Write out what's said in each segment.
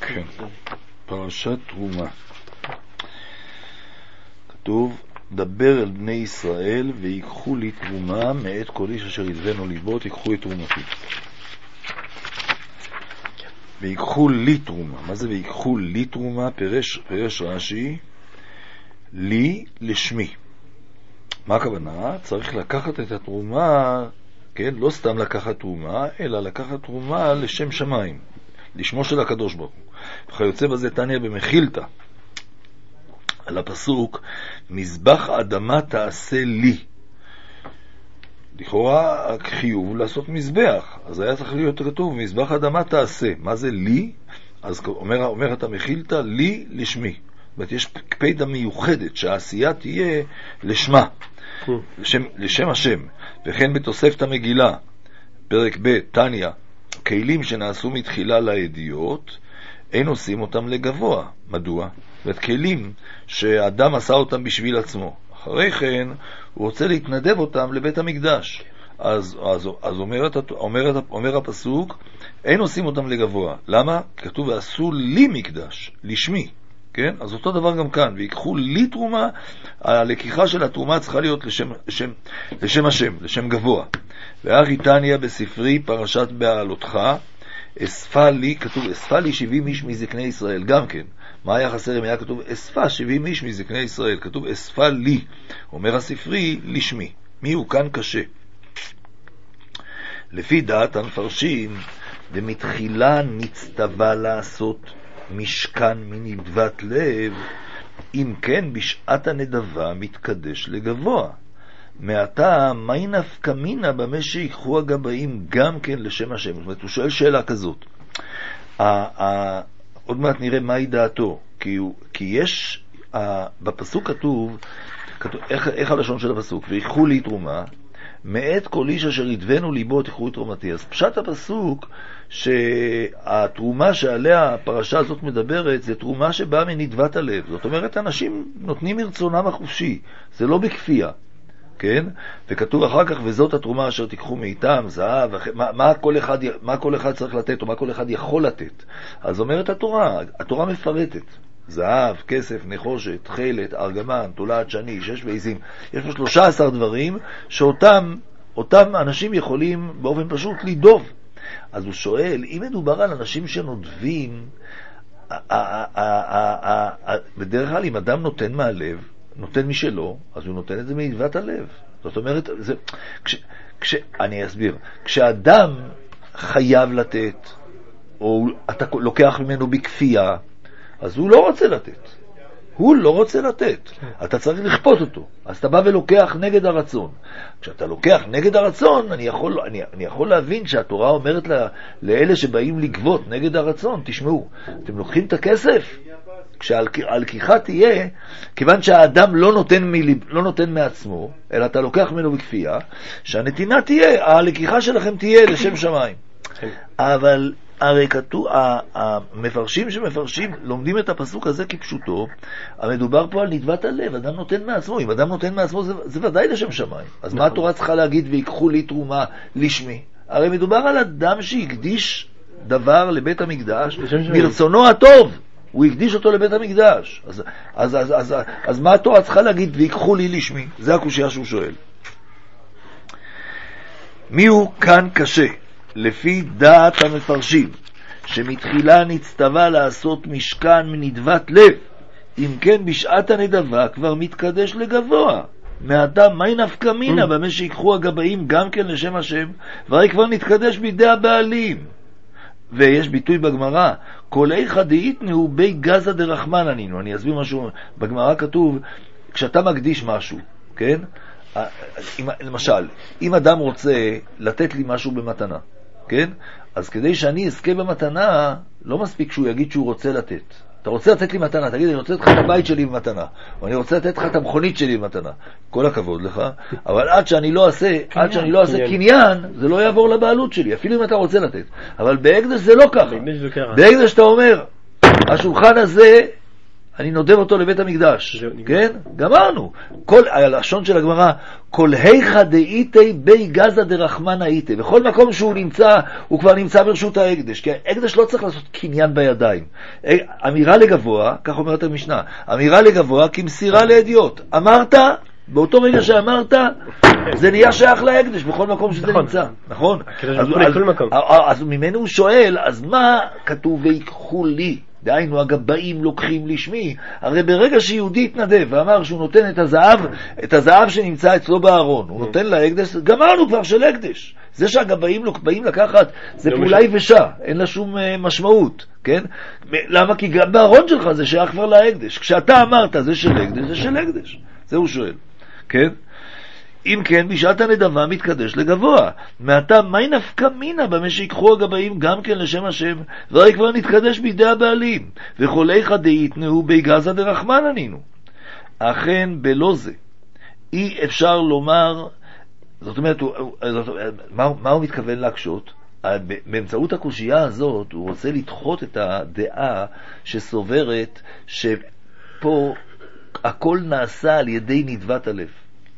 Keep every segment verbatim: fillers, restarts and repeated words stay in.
כן, פרשת תרומה. כתוב, דבר אל בני ישראל ויקחו לי תרומה מאת כל איש אשר ידבנו ליבו, תיקחו את תרומתי. ויקחו לי תרומה. מה זה ויקחו לי תרומה? פרש, פרש רש"י, לי לשמי. מה הכוונה? צריך לקחת את התרומה, כן? לא סתם לקחת תרומה, אלא לקחת תרומה לשם שמיים, לשמו של הקדוש ברוך הוא. וכיוצא בזה תניא במחילתא, על הפסוק, מזבח אדמה תעשה לי. לכאורה חיוב לעשות מזבח, אז היה צריך להיות כתוב, מזבח אדמה תעשה. מה זה לי? אז אומר, אומר את המחילתא, לי לשמי. זאת אומרת, יש קפידה מיוחדת שהעשייה תהיה לשמה, לשם, לשם השם. וכן בתוספת המגילה, פרק ב' תניא, כלים שנעשו מתחילה לידיעות, אין עושים אותם לגבוה. מדוע? זאת אומרת, כלים שאדם עשה אותם בשביל עצמו. אחרי כן, הוא רוצה להתנדב אותם לבית המקדש. אז, אז, אז אומר, אומר, אומר הפסוק, אין עושים אותם לגבוה. למה? כתוב, ועשו לי מקדש, לשמי. כן? אז אותו דבר גם כאן, ויקחו לי תרומה, הלקיחה של התרומה צריכה להיות לשם, לשם, לשם השם, לשם גבוה. ואחי תניא בספרי פרשת בעלותך, אספה לי, כתוב, אספה לי שבעים איש מזקני ישראל, גם כן. מה היה חסר אם היה כתוב, אספה שבעים איש מזקני ישראל, כתוב, אספה לי, אומר הספרי, לשמי. מי הוא כאן קשה? לפי דעת המפרשים, ומתחילה נצטווה לעשות משכן מנדבת לב, אם כן בשעת הנדבה מתקדש לגבוה. מעתה, מי נפקא מינה במה שיקחו הגבאים גם כן לשם השם? זאת אומרת, הוא שואל שאלה כזאת. עוד מעט נראה מהי דעתו, כי, הוא, כי יש, בפסוק כתוב, כתוב איך, איך הלשון של הפסוק? ויקחו לי תרומה, מאת כל איש אשר ידבנו ליבו תיקחו את תרומתי. אז פשט הפסוק שהתרומה שעליה הפרשה הזאת מדברת זה תרומה שבאה מנדבת הלב. זאת אומרת, אנשים נותנים מרצונם החופשי, זה לא בכפייה, כן? וכתוב אחר כך, וזאת התרומה אשר תיקחו מאיתם, זהב, מה, מה, כל אחד, מה כל אחד צריך לתת, או מה כל אחד יכול לתת. אז אומרת התורה, התורה מפרטת. זהב, כסף, נחושת, חילת, ארגמן, תולעת שני, שש ועיזים. יש פה שלושה עשר דברים שאותם אותם אנשים יכולים באופן פשוט לדוב. אז הוא שואל, אם מדובר על אנשים שנודבים, בדרך כלל אם אדם נותן מהלב, נותן משלו, אז הוא נותן את זה מנדבת הלב. זאת אומרת, זה, כש, כש, אני אסביר, כשאדם חייב לתת, או אתה לוקח ממנו בכפייה, אז הוא לא רוצה לתת. הוא לא רוצה לתת. אתה צריך לכפות אותו. אז אתה בא ולוקח נגד הרצון. כשאתה לוקח נגד הרצון, אני יכול, אני, אני יכול להבין שהתורה אומרת לה, לאלה שבאים לגבות נגד הרצון, תשמעו, אתם לוקחים את הכסף, כשהלקיחה תהיה, כיוון שהאדם לא נותן, מליב, לא נותן מעצמו, אלא אתה לוקח ממנו בכפייה, שהנתינה תהיה, הלקיחה שלכם תהיה לשם שמיים. אבל הרי כתוב, המפרשים שמפרשים לומדים את הפסוק הזה כפשוטו, המדובר פה על נדבת הלב, אדם נותן מעצמו, אם אדם נותן מעצמו זה, זה ודאי לשם שמיים. אז מה התורה צריכה להגיד ויקחו לי תרומה לשמי? הרי מדובר על אדם שהקדיש דבר לבית המקדש ברצונו הטוב, הוא הקדיש אותו לבית המקדש. אז, אז, אז, אז, אז, אז מה התורה צריכה להגיד ויקחו לי לשמי? זה הקושיה שהוא שואל. מי הוא כאן קשה? לפי דעת המפרשים, שמתחילה נצטווה לעשות משכן מנדבת לב, אם כן בשעת הנדבה כבר מתקדש לגבוה. מעתה מי נפקא מינה במה שיקחו הגבאים גם כן לשם השם, והרי כבר נתקדש בידי הבעלים. ויש ביטוי בגמרא, כל איכא דאיתנהו בי גזא דרחמנא נינו. אני אסביר משהו, בגמרא כתוב, כשאתה מקדיש משהו, כן? למשל, אם אדם רוצה לתת לי משהו במתנה, כן? אז כדי שאני אזכה במתנה, לא מספיק שהוא יגיד שהוא רוצה לתת. אתה רוצה לתת לי מתנה, תגיד, אני רוצה לתת לך את הבית שלי במתנה, או אני רוצה לתת לך את המכונית שלי במתנה. כל הכבוד לך, אבל עד שאני לא אעשה, עד שאני לא אעשה קניין, זה לא יעבור לבעלות שלי, אפילו אם אתה רוצה לתת. אבל בהקדש זה לא ככה. בהקדש אתה אומר, השולחן הזה, אני נודב אותו לבית המקדש. כן? גמרנו. כל, הלשון של הגמרא, כל היכא דאיתי בי גזא דרחמנא איתי. בכל מקום שהוא נמצא, הוא כבר נמצא ברשות ההקדש. כי ההקדש לא צריך לעשות קניין בידיים. אמירה לגבוה, כך אומרת המשנה, אמירה לגבוה כמסירה לידיעות. אמרת, באותו רגע שאמרת, זה נהיה שייך להקדש בכל מקום שזה נכון. נמצא, נכון? אז, אז, אז, אז ממנו הוא שואל, אז מה כתוב ויקחו לי? דהיינו, הגבאים לוקחים לשמי. הרי ברגע שיהודי התנדב ואמר שהוא נותן את הזהב, את הזהב שנמצא אצלו בארון, הוא נותן להקדש, גמרנו כבר של הקדש. זה שהגבאים באים לקחת, זה פעולה יבשה, אין לה שום משמעות, כן? למה? כי גם בארון שלך זה שייך כבר להקדש. כשאתה אמרת זה של הקדש, זה של הקדש. זה הוא שואל, כן? אם כן, בשעת הנדבה מתקדש לגבוה. מעתה, מי נפקא מינה במה שיקחו הגבאים גם כן לשם השם, והרי כבר נתקדש בידי הבעלים, וכל איכא דאיתנהו בי גזא דרחמנא נינו. אכן בלא זה, אי אפשר לומר, זאת אומרת, זאת, מה, מה הוא מתכוון להקשות? באמצעות הקושייה הזאת, הוא רוצה לדחות את הדעה שסוברת שפה הכל נעשה על ידי נדבת הלב.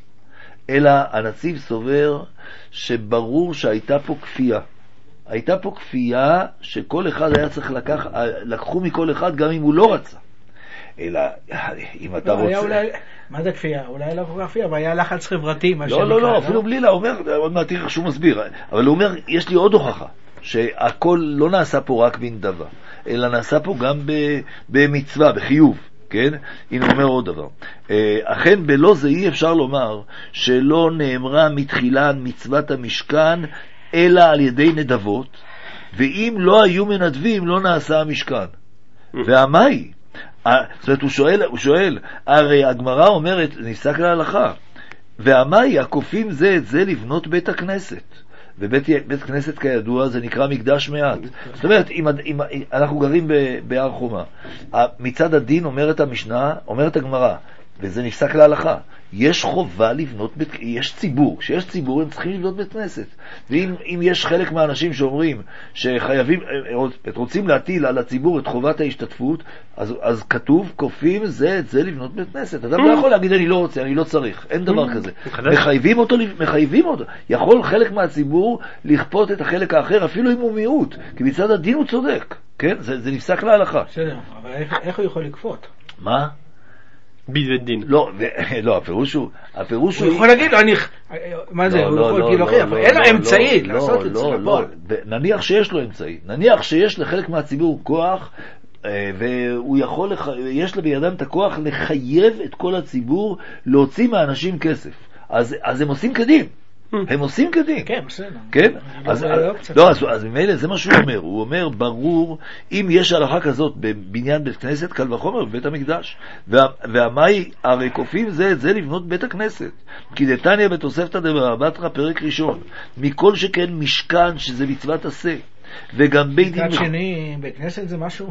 אלא הנציב סובר שברור שהייתה פה כפייה. הייתה פה כפייה שכל אחד היה צריך לקח, לקחו מכל אחד גם אם הוא לא רצה. אלא אם אתה לא, רוצה... אולי, מה זה כפייה? אולי לא כל כך כפייה, אבל היה לחץ חברתי. לא, לא, לא, אפילו בלי לה, הוא אומר, עוד מעט תראה שהוא מסביר, אבל הוא אומר, יש לי עוד הוכחה, שהכל לא נעשה פה רק בנדבה, אלא נעשה פה גם במצווה, בחיוב. כן? הנה אומר עוד דבר. אכן בלא זה אי אפשר לומר שלא נאמרה מתחילה מצוות המשכן אלא על ידי נדבות, ואם לא היו מנדבים לא נעשה המשכן. והמאי? זאת אומרת, הוא שואל, הוא שואל, הרי הגמרא אומרת, נפסק להלכה, והמאי, הכופים זה את זה לבנות בית הכנסת. ובית בית כנסת כידוע זה נקרא מקדש מעט. זאת אומרת, אם, אם, אנחנו גרים בהר חומה, מצד הדין אומרת המשנה, אומרת הגמרא, וזה נפסק להלכה, יש חובה לבנות בית, יש ציבור, כשיש ציבור הם צריכים לבנות בית כנסת. ואם אם יש חלק מהאנשים שאומרים שחייבים, רוצים להטיל על הציבור את חובת ההשתתפות, אז, אז כתוב, כופים זה את זה לבנות בית כנסת. אדם לא יכול להגיד אני לא רוצה, אני לא צריך, אין דבר כזה. מחייבים אותו, מחייבים אותו. יכול חלק מהציבור לכפות את החלק האחר, אפילו אם הוא מיעוט, כי מצד הדין הוא צודק, כן? זה, זה נפסק להלכה. בסדר, אבל איך, איך הוא יכול לכפות? מה? בית דין. לא, לא, הפירוש הוא, הפירוש הוא... הוא יכול להגיד לו, אני... מה זה? הוא יכול להגיד לו, אבל אין לו אמצעי לעשות את זה. נניח שיש לו אמצעי, נניח שיש לחלק מהציבור כוח, והוא יכול, יש לו בידם את הכוח לחייב את כל הציבור להוציא מהאנשים כסף. אז הם עושים כדין. הם עושים כדין. כן, בסדר. כן? אז, לא, אז, אז ממילא זה מה שהוא אומר. הוא אומר, ברור, אם יש הלכה כזאת בבניין בית כנסת, קל וחומר בבית המקדש. וה, והמאי, הרי כופים זה את זה לבנות בית הכנסת. כי דתניא בתוספתא דרבא בתרא פרק ראשון, מכל שכן משכן שזה מצוות עשה. וגם בית דין... מצד שני, בית כנסת זה משהו...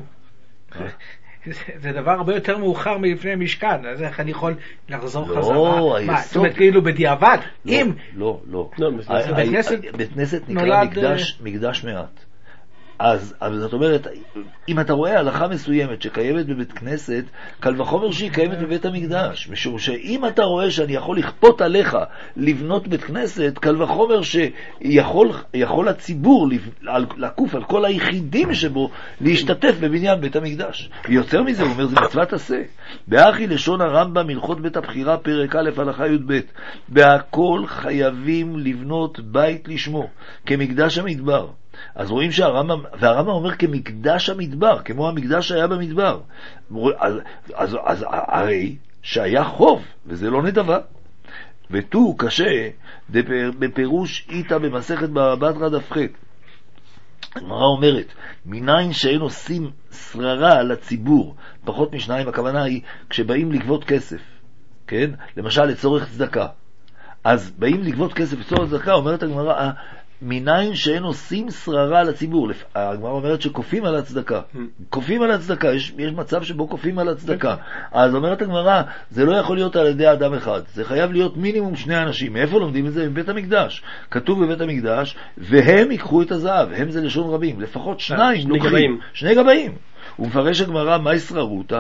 זה דבר הרבה יותר מאוחר מלפני משכן, אז איך אני יכול לחזור חזרה? לא, מה, זאת אומרת כאילו בדיעבד? אם... לא, לא. בית כנסת נקרא מקדש מעט. אז, אבל זאת אומרת, אם אתה רואה הלכה מסוימת שקיימת בבית כנסת, קל וחומר שהיא קיימת בבית המקדש, משום שאם אתה רואה שאני יכול לכפות עליך לבנות בית כנסת, קל וחומר שיכול יכול הציבור לקוף על כל היחידים שבו להשתתף בבניין בית המקדש. ויותר מזה, הוא אומר, זה מצוות עשה. באחי לשון הרמב"ם הלכות בית הבחירה פרק א' הלכה י' ב', בהכל חייבים לבנות בית לשמו כמקדש המדבר. אז רואים שהרמב"ם, והרמב"ם אומר כמקדש המדבר, כמו המקדש שהיה במדבר. אז, אז, אז הרי שהיה חוב, וזה לא נדבה. ותו קשה, דפר, בפירוש איתה במסכת בבא בתרא דף ח'. הגמרא אומרת, מניין שאין עושים שררה לציבור, פחות משניים, הכוונה היא כשבאים לגבות כסף, כן? למשל לצורך צדקה. אז באים לגבות כסף לצורך צדקה, אומרת הגמרא, מניין שאין עושים שררה לציבור. הגמרא אומרת שקופים על הצדקה. קופים על הצדקה, יש, יש מצב שבו קופים על הצדקה. אז אומרת הגמרא, זה לא יכול להיות על ידי אדם אחד, זה חייב להיות מינימום שני אנשים. מאיפה לומדים את זה? מבית המקדש. כתוב בבית המקדש, והם ייקחו את הזהב. הם זה לשון רבים, לפחות שניים לוקחים. שני גבאים. הוא מפרש הגמרא, מה ישררותה?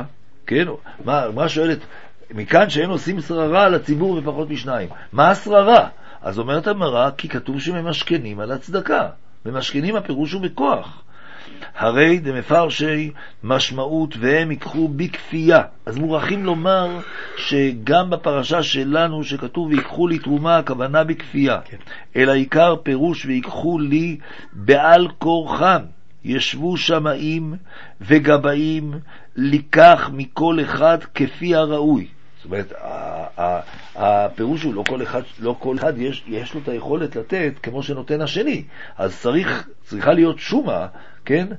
כן? מה, מה שואלת, מכאן שאין עושים שררה על הציבור ופחות משניים. מה השררה? אז אומרת המראה, כי כתוב שממשכנים על הצדקה. ממשכנים הפירוש הוא בכוח. הרי דמפרשי משמעות והם ייקחו בכפייה. אז מוכרחים לומר שגם בפרשה שלנו שכתוב ויקחו לי תרומה, הכוונה בכפייה. כן. אלא עיקר פירוש ויקחו לי בעל כורחם. ישבו שמאים וגבאים לקח מכל אחד כפי הראוי. זאת אומרת, הפירוש הוא לא כל אחד, לא כל אחד יש, יש לו את היכולת לתת כמו שנותן השני. אז צריך, צריכה להיות שומה, כן?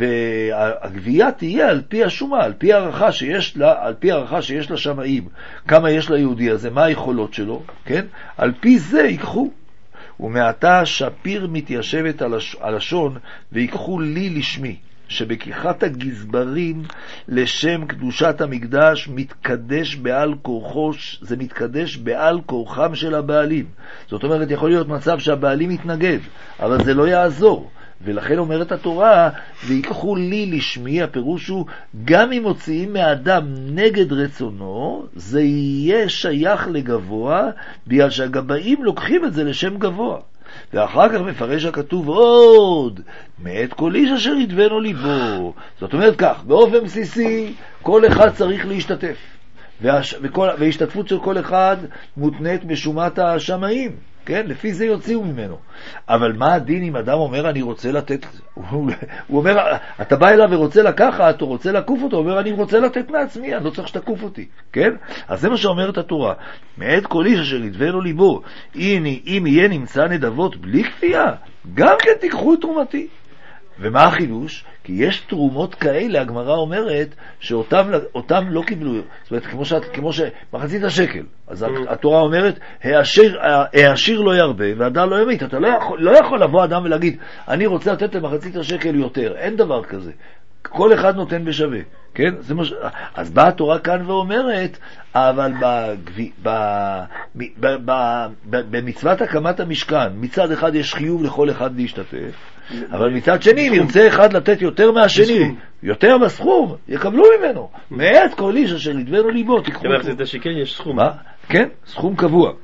והגבייה תהיה על פי השומה, על פי הערכה שיש לה, על פי הערכה שיש לה שמאים. כמה יש ליהודי הזה, מה היכולות שלו, כן? על פי זה ייקחו. ומעתה שפיר מתיישבת על הלשון ויקחו לי לשמי. שבכיחת הגזברים לשם קדושת המקדש מתקדש בעל כורחו, זה מתקדש בעל כורחם של הבעלים. זאת אומרת, יכול להיות מצב שהבעלים מתנגד, אבל זה לא יעזור. ולכן אומרת התורה, ויקחו לי לשמי, הפירוש הוא, גם אם מוציאים מאדם נגד רצונו, זה יהיה שייך לגבוה, בגלל שהגבאים לוקחים את זה לשם גבוה. ואחר כך מפרש הכתוב עוד, מאת כל איש אשר ידבנו ליבו. זאת אומרת כך, באופן בסיסי, כל אחד צריך להשתתף. והש... וכל... וההשתתפות של כל אחד מותנית בשומת השמאים. כן? לפי זה יוציאו ממנו. אבל מה הדין אם אדם אומר אני רוצה לתת, הוא אומר, אתה בא אליו ורוצה לקחת, או רוצה לקוף אותו, הוא אומר אני רוצה לתת מעצמי, אני לא צריך שתקוף אותי. כן? אז זה מה שאומרת התורה. מעת כל איש אשר ידבנו ליבו, אם, אם יהיה נמצא נדבות בלי כפייה, גם כן תיקחו את תרומתי. ומה החידוש? כי יש תרומות כאלה, הגמרא אומרת, שאותם אותם לא קיבלו, זאת אומרת, כמו, ש, כמו שמחצית השקל. אז התורה אומרת, העשיר, העשיר לא ירבה, והאדם לא ימית. אתה לא יכול, לא יכול לבוא אדם ולהגיד, אני רוצה לתת למחצית השקל יותר. אין דבר כזה. כל אחד נותן בשווה. כן? זה מש... אז באה התורה כאן ואומרת, אבל בגבי... ב... ב... ב... ב... ב... במצוות הקמת המשכן, מצד אחד יש חיוב לכל אחד להשתתף, אבל מצד שני, אם ירצה אחד לתת יותר מהשני, יותר בסכום, יקבלו ממנו. מעת כל איש אשר ידבנו ליבו, תיקחו. במחצית השקל יש סכום. מה? כן, סכום קבוע.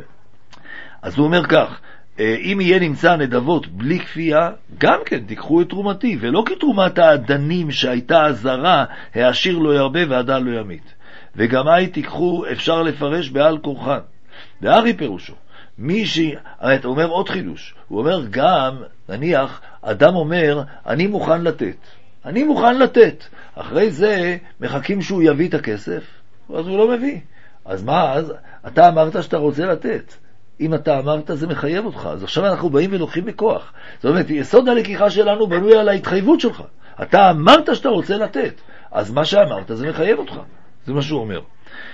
אז הוא אומר כך, אם יהיה נמצא נדבות בלי כפייה, גם כן תיקחו את תרומתי, ולא כתרומת האדנים שהייתה הזרה, העשיר לא ירבה והדל לא ימית. וגם אי תיקחו, אפשר לפרש בעל כורחן. דארי פירושו. מי ש... הוא אומר עוד חידוש. הוא אומר גם, נניח, אדם אומר, אני מוכן לתת. אני מוכן לתת. אחרי זה מחכים שהוא יביא את הכסף, אז הוא לא מביא. אז מה, אז אתה אמרת שאתה רוצה לתת. אם אתה אמרת, זה מחייב אותך. אז עכשיו אנחנו באים ולוקחים בכוח. זאת אומרת, יסוד הלקיחה שלנו בנוי על ההתחייבות שלך. אתה אמרת שאתה רוצה לתת. אז מה שאמרת, זה מחייב אותך. זה מה שהוא אומר.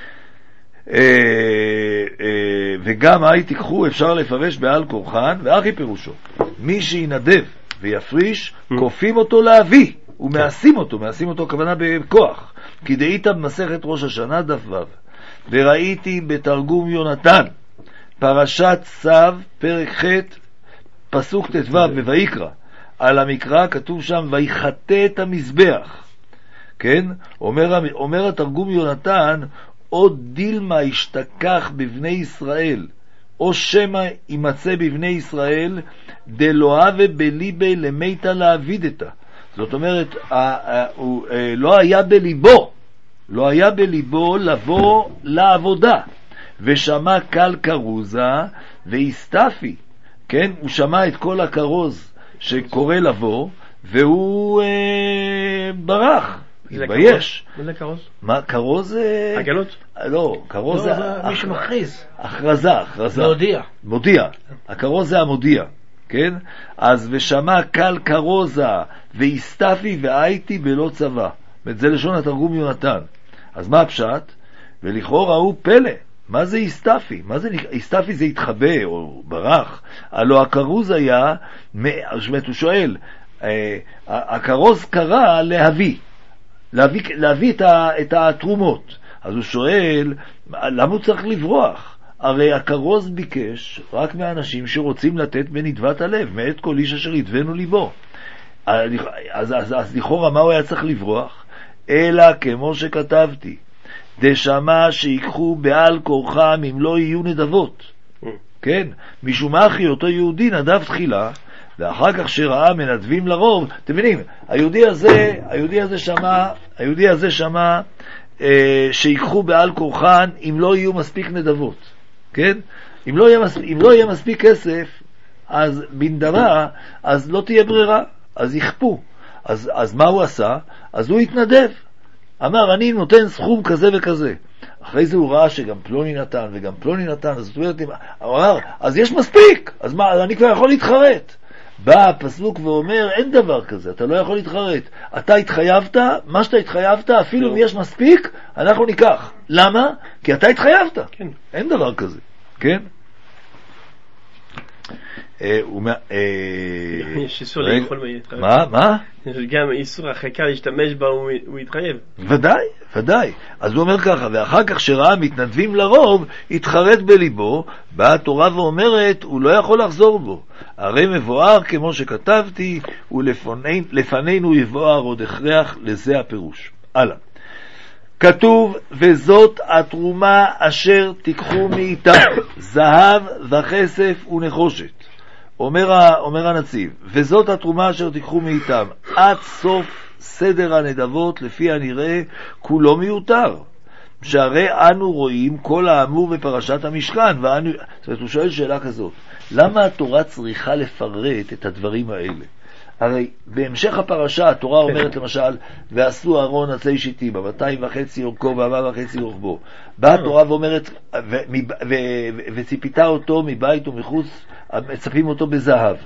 וגם אי תיקחו, אפשר לפרש בעל כורחן, ואחי פירושו. מי שינדב ויפריש, כופים אותו להביא, ומעשים אותו, מעשים אותו הכוונה בכוח. כי דאית במסכת ראש השנה דף ו'. וראיתי בתרגום יונתן, פרשת צו, פרק ח', פסוק ט"ו בויקרא, על המקרא כתוב שם, ויחטא את המזבח. כן? אומר, אומר התרגום יונתן, או דילמה ישתכח בבני ישראל, או שמה יימצא בבני ישראל, דלואה ובליבי למיתה להבידתה. זאת אומרת, הוא לא היה בליבו, לא היה בליבו לבוא לעבודה. ושמע קל קרוזה והסתפי, כן? הוא שמע את כל הקרוז שקורא לבוא, והוא אה, ברח, התבייש. מה זה קרוז? מה, קרוז זה... עגלות? לא, קרוז זה... מי שמכריז. הכרזה, הכרזה. מודיע. מודיע. הקרוז זה המודיע, כן? אז ושמע קל קרוזה והסתפי והייתי בלא צבא. זה לשון התרגום יונתן. אז מה הפשט? ולכאורה הוא פלא. מה זה הסתפי? מה זה הסתפי? זה התחבא או ברח. הלא הקרוז היה, הוא שואל, הקרוז קרא להביא, להביא, להביא את, ה, את התרומות. אז הוא שואל, למה הוא צריך לברוח? הרי הקרוז ביקש רק מהאנשים שרוצים לתת בנדבת הלב, מעת כל איש אשר ידבנו ליבו. אז, אז, אז לכאורה מה הוא היה צריך לברוח? אלא כמו שכתבתי, דשמה שיקחו בעל כורחם אם לא יהיו נדבות. כן, משום אחי אותו יהודי נדב תחילה, ואחר כך שראה מנדבים לרוב, אתם מבינים, היהודי הזה, היהודי הזה שמע, היהודי הזה שמע אה, שיקחו בעל כורחן אם לא יהיו מספיק נדבות, כן? אם לא יהיה מספיק, אם לא יהיה מספיק כסף, אז בנדבה, אז לא תהיה ברירה, אז יכפו. אז, אז מה הוא עשה? אז הוא התנדב. אמר, אני נותן סכום כזה וכזה. אחרי זה הוא ראה שגם פלוני נתן וגם פלוני נתן, אז זאת אומרת, הוא אמר, אז יש מספיק, אז מה, אני כבר יכול להתחרט. בא הפסוק ואומר, אין דבר כזה, אתה לא יכול להתחרט. אתה התחייבת, מה שאתה התחייבת, אפילו אם יש מספיק, אנחנו ניקח. למה? כי אתה התחייבת. כן. אין דבר כזה. כן? יש איסור לאכול ולהתחייב. מה? מה? יש גם איסור החקה להשתמש בה, הוא יתחייב. ודאי, ודאי. אז הוא אומר ככה, ואחר כך שראה מתנדבים לרוב, התחרט בליבו, באה התורה ואומרת, הוא לא יכול לחזור בו. הרי מבואר כמו שכתבתי, ולפנינו יבואר עוד הכרח, לזה הפירוש. הלאה. כתוב, וזאת התרומה אשר תיקחו מאיתם, זהב וכסף ונחושת. אומר, אומר הנציב, וזאת התרומה אשר תיקחו מאיתם, עד סוף סדר הנדבות, לפי הנראה, כולו מיותר. שהרי אנו רואים כל האמור בפרשת המשכן, ואנו... זאת אומרת, הוא שואל שאלה כזאת, למה התורה צריכה לפרט את הדברים האלה? הרי בהמשך הפרשה התורה אומרת למשל, ועשו אהרון עצי שיטים, מאתיים וחצי אורכו וארבע וחצי רוחבו. באה התורה ואומרת, וציפיתה אותו מבית ומחוץ, מצפים אותו בזהב.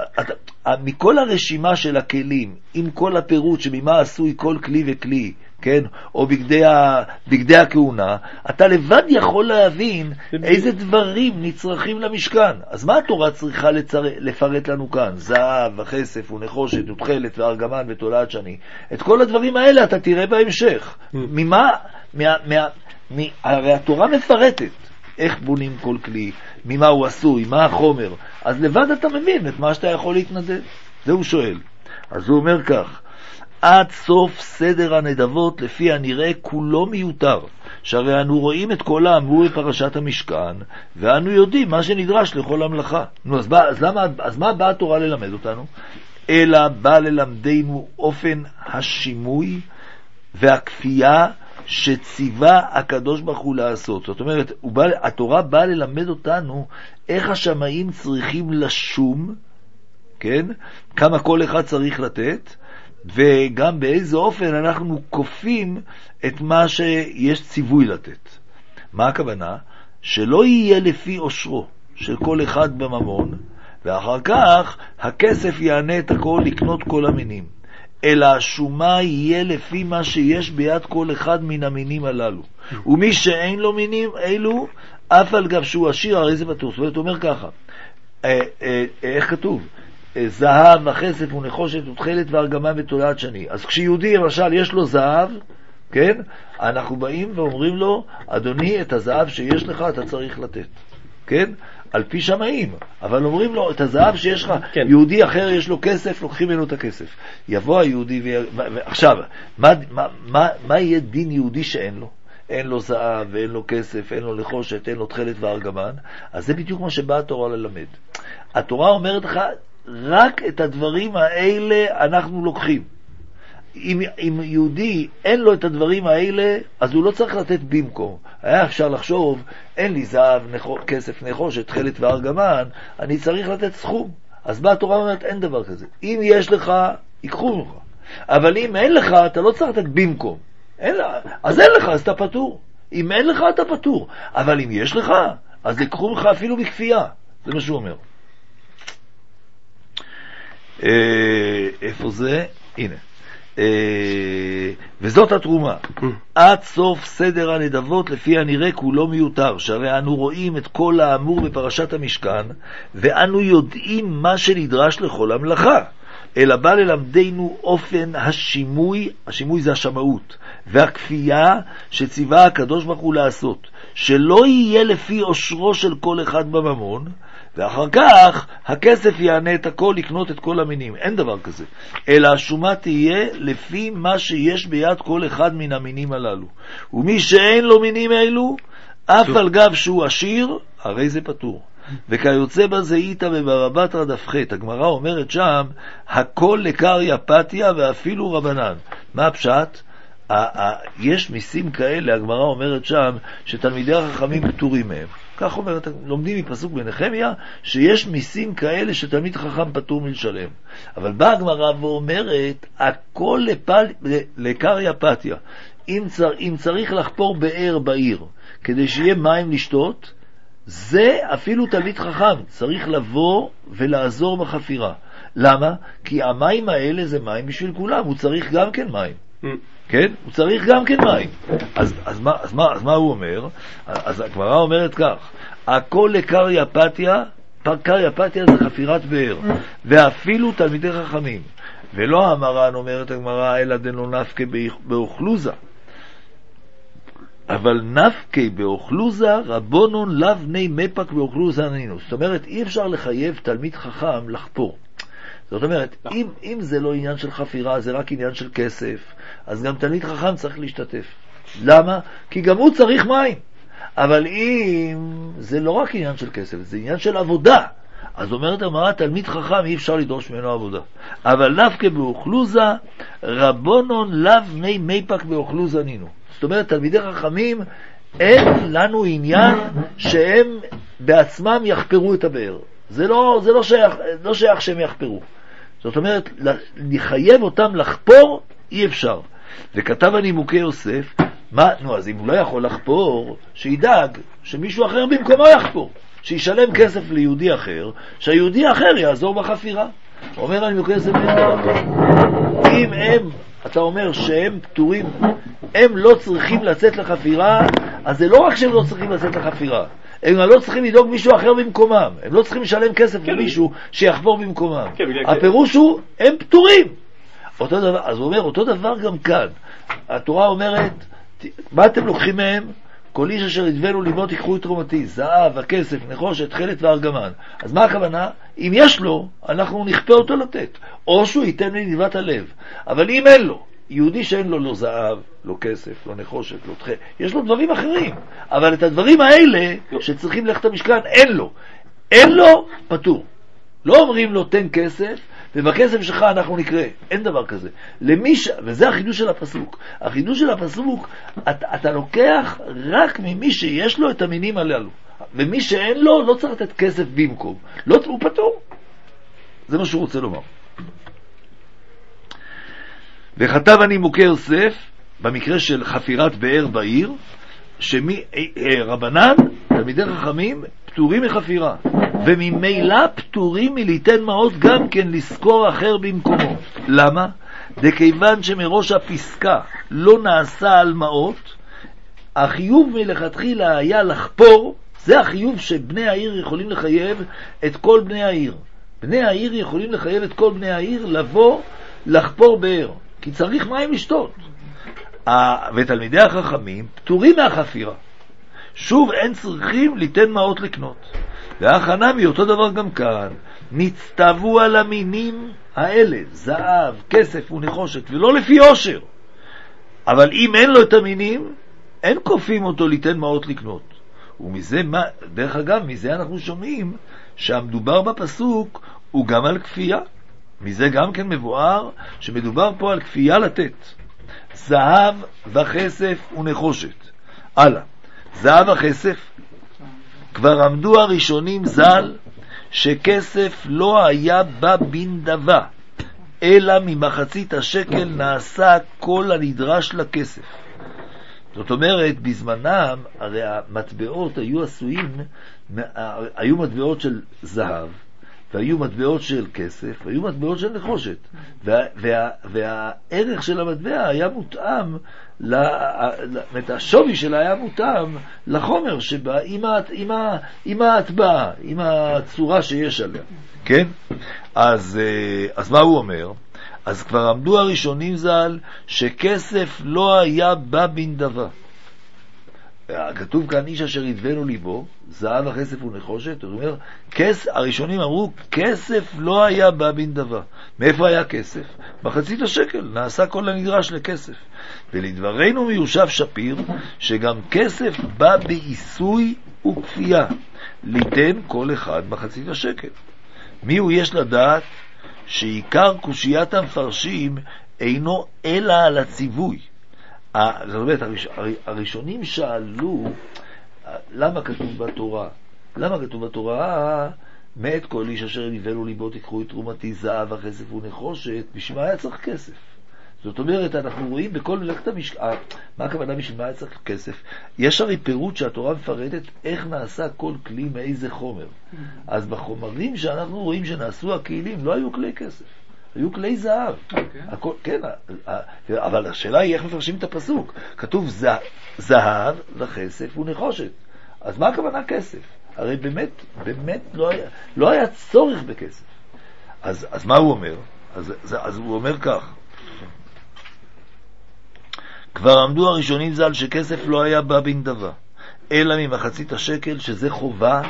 מכל הרשימה של הכלים, עם כל הפירוט שממה עשוי כל כלי וכלי, כן, או בגדי, ה, בגדי הכהונה, אתה לבד יכול להבין איזה דברים נצרכים למשכן. אז מה התורה צריכה לצר... לפרט לנו כאן? זהב וכסף ונחושת ותכלת וארגמן ותולעת שני. את כל הדברים האלה אתה תראה בהמשך. ממה? מה, מה, מה, הרי התורה מפרטת איך בונים כל כלי, ממה הוא עשוי, מה החומר. אז לבד אתה מבין את מה שאתה יכול להתנדב. זה הוא שואל. אז הוא אומר כך, עד סוף סדר הנדבות לפי הנראה כולו מיותר, שהרי אנו רואים את כל האמור בפרשת המשכן, ואנו יודעים מה שנדרש לכל המלאכה. נו, אז, בא, אז, למה, אז מה באה התורה ללמד אותנו? אלא בא ללמדנו אופן השימוי והכפייה שציווה הקדוש ברוך הוא לעשות. זאת אומרת, בא, התורה באה ללמד אותנו איך השמאים צריכים לשום, כן? כמה כל אחד צריך לתת, וגם באיזה אופן אנחנו כופים את מה שיש ציווי לתת. מה הכוונה? שלא יהיה לפי עושרו של כל אחד בממון, ואחר כך הכסף יענה את הכל לקנות כל המינים, אלא השומה יהיה לפי מה שיש ביד כל אחד מן המינים הללו. ומי שאין לו מינים אלו, אף על גב שהוא עשיר, הרי זה בטוח. זאת אומרת, הוא אומר ככה, אה, אה, איך כתוב? זהב וכסף ונחושת ותכלת וארגמן ותולעת שני. אז כשיהודי למשל יש לו זהב, כן, אנחנו באים ואומרים לו, אדוני, את הזהב שיש לך אתה צריך לתת, כן, על פי שמאים, אבל אומרים לו, את הזהב שיש לך, כן. יהודי אחר יש לו כסף, לוקחים ממנו את הכסף. יבוא היהודי ו... עכשיו, מה, מה, מה, מה יהיה דין יהודי שאין לו? אין לו זהב ואין לו כסף, אין לו נחושת, אין לו תכלת וארגמן. אז זה בדיוק מה שבאה התורה ללמד. התורה אומרת לך, רק את הדברים האלה אנחנו לוקחים. אם, אם יהודי אין לו את הדברים האלה, אז הוא לא צריך לתת במקום. היה אפשר לחשוב, אין לי זהב, נחו, כסף, נחושת, תכלת וארגמן, אני צריך לתת סכום. אז באה התורה אומרת, אין דבר כזה. אם יש לך, ייקחו לך. אבל אם אין לך, אתה לא צריך לתת במקום. אין לך, אז אין לך, אז אתה פטור. אם אין לך, אתה פטור. אבל אם יש לך, אז ייקחו לך אפילו בכפייה. זה מה שהוא אומר. איפה זה? הנה. וזאת התרומה. עד סוף סדר הנדבות לפי הנראה כולו מיותר, שהרי אנו רואים את כל האמור בפרשת המשכן, ואנו יודעים מה שנדרש לכל המלאכה. אלא בא ללמדנו אופן השימוי, השימוי זה השמאות, והכפייה שציווה הקדוש ברוך הוא לעשות, שלא יהיה לפי עושרו של כל אחד בממון, ואחר כך הכסף יענה את הכל לקנות את כל המינים. אין דבר כזה. אלא השומה תהיה לפי מה שיש ביד כל אחד מן המינים הללו. ומי שאין לו מינים אלו, אף על גב שהוא עשיר, הרי זה פטור. וכיוצא בזה איתה בבבא בתרא דף ח', הגמרא אומרת שם, הכל לקריא פתיה ואפילו רבנן. מה הפשט? יש מיסים כאלה, הגמרא אומרת שם, שתלמידי החכמים פטורים מהם. כך אומרת, לומדים מפסוק בנחמיה, שיש מיסים כאלה שתלמיד חכם פטור מלשלם. אבל באה הגמרא ואומרת, הכל לפל, לקריא פתיה. אם, צר, אם צריך לחפור באר בעיר, כדי שיהיה מים לשתות, זה אפילו תלמיד חכם צריך לבוא ולעזור בחפירה. למה? כי המים האלה זה מים בשביל כולם, הוא צריך גם כן מים. כן? הוא צריך גם כן מים. אז, אז, מה, אז, מה, אז מה הוא אומר? אז הגמרא אומרת כך, הכל לקריא פתיה, קריא פתיה זה חפירת באר, ואפילו תלמידי חכמים. ולא המרן אומרת הגמרא, אלא דנו נפקה באוכלוזה. אבל נפקי באוכלוזה רבונון לאו בני מפק באוכלוזה נינוס. זאת אומרת, אי אפשר לחייב תלמיד חכם לחפור. זאת אומרת, אם, אם זה לא עניין של חפירה, זה רק עניין של כסף, אז גם תלמיד חכם צריך להשתתף. למה? כי גם הוא צריך מים. אבל אם זה לא רק עניין של כסף, זה עניין של עבודה, אז אומרת אמרה, תלמיד חכם אי אפשר לדרוש ממנו עבודה. אבל נפקה באוכלוזה רבונון לאו בני מפק באוכלוזה נינוס. זאת אומרת, תלמידי חכמים, אין לנו עניין שהם בעצמם יחפרו את הבאר. זה לא, זה לא שייך, לא שייך שהם יחפרו. זאת אומרת, לחייב אותם לחפור, אי אפשר. וכתב הנימוקי יוסף, מה, נו, אז אם הוא לא יכול לחפור, שידאג שמישהו אחר במקומו יחפור. שישלם כסף ליהודי אחר, שהיהודי האחר יעזור בחפירה. אומר הנימוקי יוסף, אם הם, אתה אומר שהם פטורים, הם לא צריכים לצאת לחפירה, אז זה לא רק שהם לא צריכים לצאת לחפירה, הם לא צריכים לדאוג מישהו אחר במקומם, הם לא צריכים לשלם כסף כן. למישהו שיחפור במקומם. כן, הפירוש הוא, הם פטורים. אותו דבר, אז הוא אומר, אותו דבר גם כאן. התורה אומרת, מה אתם לוקחים מהם? כל איש אשר ידבנו ליבו תיקחו את תרומתי, זהב, הכסף, נחושת, תכלת וארגמן. אז מה הכוונה? אם יש לו, אנחנו נכפה אותו לתת. או שהוא ייתן לנדבת הלב. אבל אם אין לו, יהודי שאין לו לא זהב, לא כסף, לא נחושת, לא תכלת, יש לו דברים אחרים. אבל את הדברים האלה שצריכים ללכת המשכן, אין לו. אין לו, פטור. לא אומרים לו תן כסף, ובכסף שלך אנחנו נקרא. אין דבר כזה. למי ש... וזה החידוש של הפסוק. החידוש של הפסוק, אתה, אתה לוקח רק ממי שיש לו את המינים הללו. ומי שאין לו, לא צריך לתת כסף במקום. לא, הוא פטור. זה מה שהוא רוצה לומר. וכתב הנימוקי יוסף, במקרה של חפירת באר בעיר, שמי, רבנן, תלמידי חכמים, פטורים מחפירה, וממילא פטורים מליתן מעות גם כן לזכור אחר במקומו. למה? דכיוון שמראש הפסקה לא נעשה על מעות, החיוב מלכתחילה היה לחפור, זה החיוב שבני העיר יכולים לחייב את כל בני העיר. בני העיר יכולים לחייב את כל בני העיר לבוא לחפור באר, כי צריך מים לשתות. ותלמידי החכמים פטורים מהחפירה. שוב, אין צריכים ליתן מעות לקנות. וההכנה מאותו דבר גם כאן, נצטוו על המינים האלה, זהב, כסף ונחושת, ולא לפי עושר. אבל אם אין לו את המינים, אין כופים אותו ליתן מעות לקנות. ומזה, דרך אגב, מזה אנחנו שומעים שהמדובר בפסוק הוא גם על כפייה. מזה גם כן מבואר שמדובר פה על כפייה לתת. זהב וכסף ונחושת. הלאה. זהב וכסף, כבר עמדו הראשונים ז"ל שכסף לא היה בא בנדבה, אלא ממחצית השקל נעשה כל הנדרש לכסף. זאת אומרת, בזמנם, הרי המטבעות היו עשויים, היו מטבעות של זהב, והיו מטבעות של כסף, והיו מטבעות של נחושת, וה, וה, והערך של המטבע היה מותאם, את השווי שלה היה מותאם לחומר שבה, עם, עם, עם ההטבעה, עם הצורה שיש עליה. כן? אז, אז מה הוא אומר? אז כבר עמדו הראשונים ז"ל שכסף לא היה בא בנדבה. כתוב כאן איש אשר ידבנו ליבו, זהב הכסף ונחושת, הוא אומר, כס, הראשונים אמרו, כסף לא היה בא בין דבר. מאיפה היה כסף? מחצית השקל, נעשה כל הנדרש לכסף. ולדברנו מיושב שפיר, שגם כסף בא בעיסוי וכפייה, ליתן כל אחד מחצית השקל. מי הוא יש לדעת שעיקר קושיית המפרשים אינו אלא על הציווי. זאת אומרת, הראשונים שאלו למה כתוב בתורה, למה כתוב בתורה מאת כל איש אשר יבנו ליבו תיקחו את תרומתי זהב הכסף ונחושת, בשביל מה היה צריך כסף? זאת אומרת, אנחנו רואים בכל מלאכת המשכן, מה הכוונה בשביל מה היה צריך כסף? יש הרי פירוט שהתורה מפרטת איך נעשה כל כלי מאיזה חומר. אז בחומרים שאנחנו רואים שנעשו הכלים לא היו כלי כסף, היו כלי זהב. Okay. הכל, כן, אבל השאלה היא איך מפרשים את הפסוק. כתוב ז, זהב וכסף ונחושת. אז מה הכוונה כסף? הרי באמת, באמת לא היה, לא היה צורך בכסף. אז, אז מה הוא אומר? אז, אז הוא אומר כך. כבר עמדו הראשונים ז"ל שכסף לא היה בא בין דבר, אלא ממחצית השקל, שזה חובה,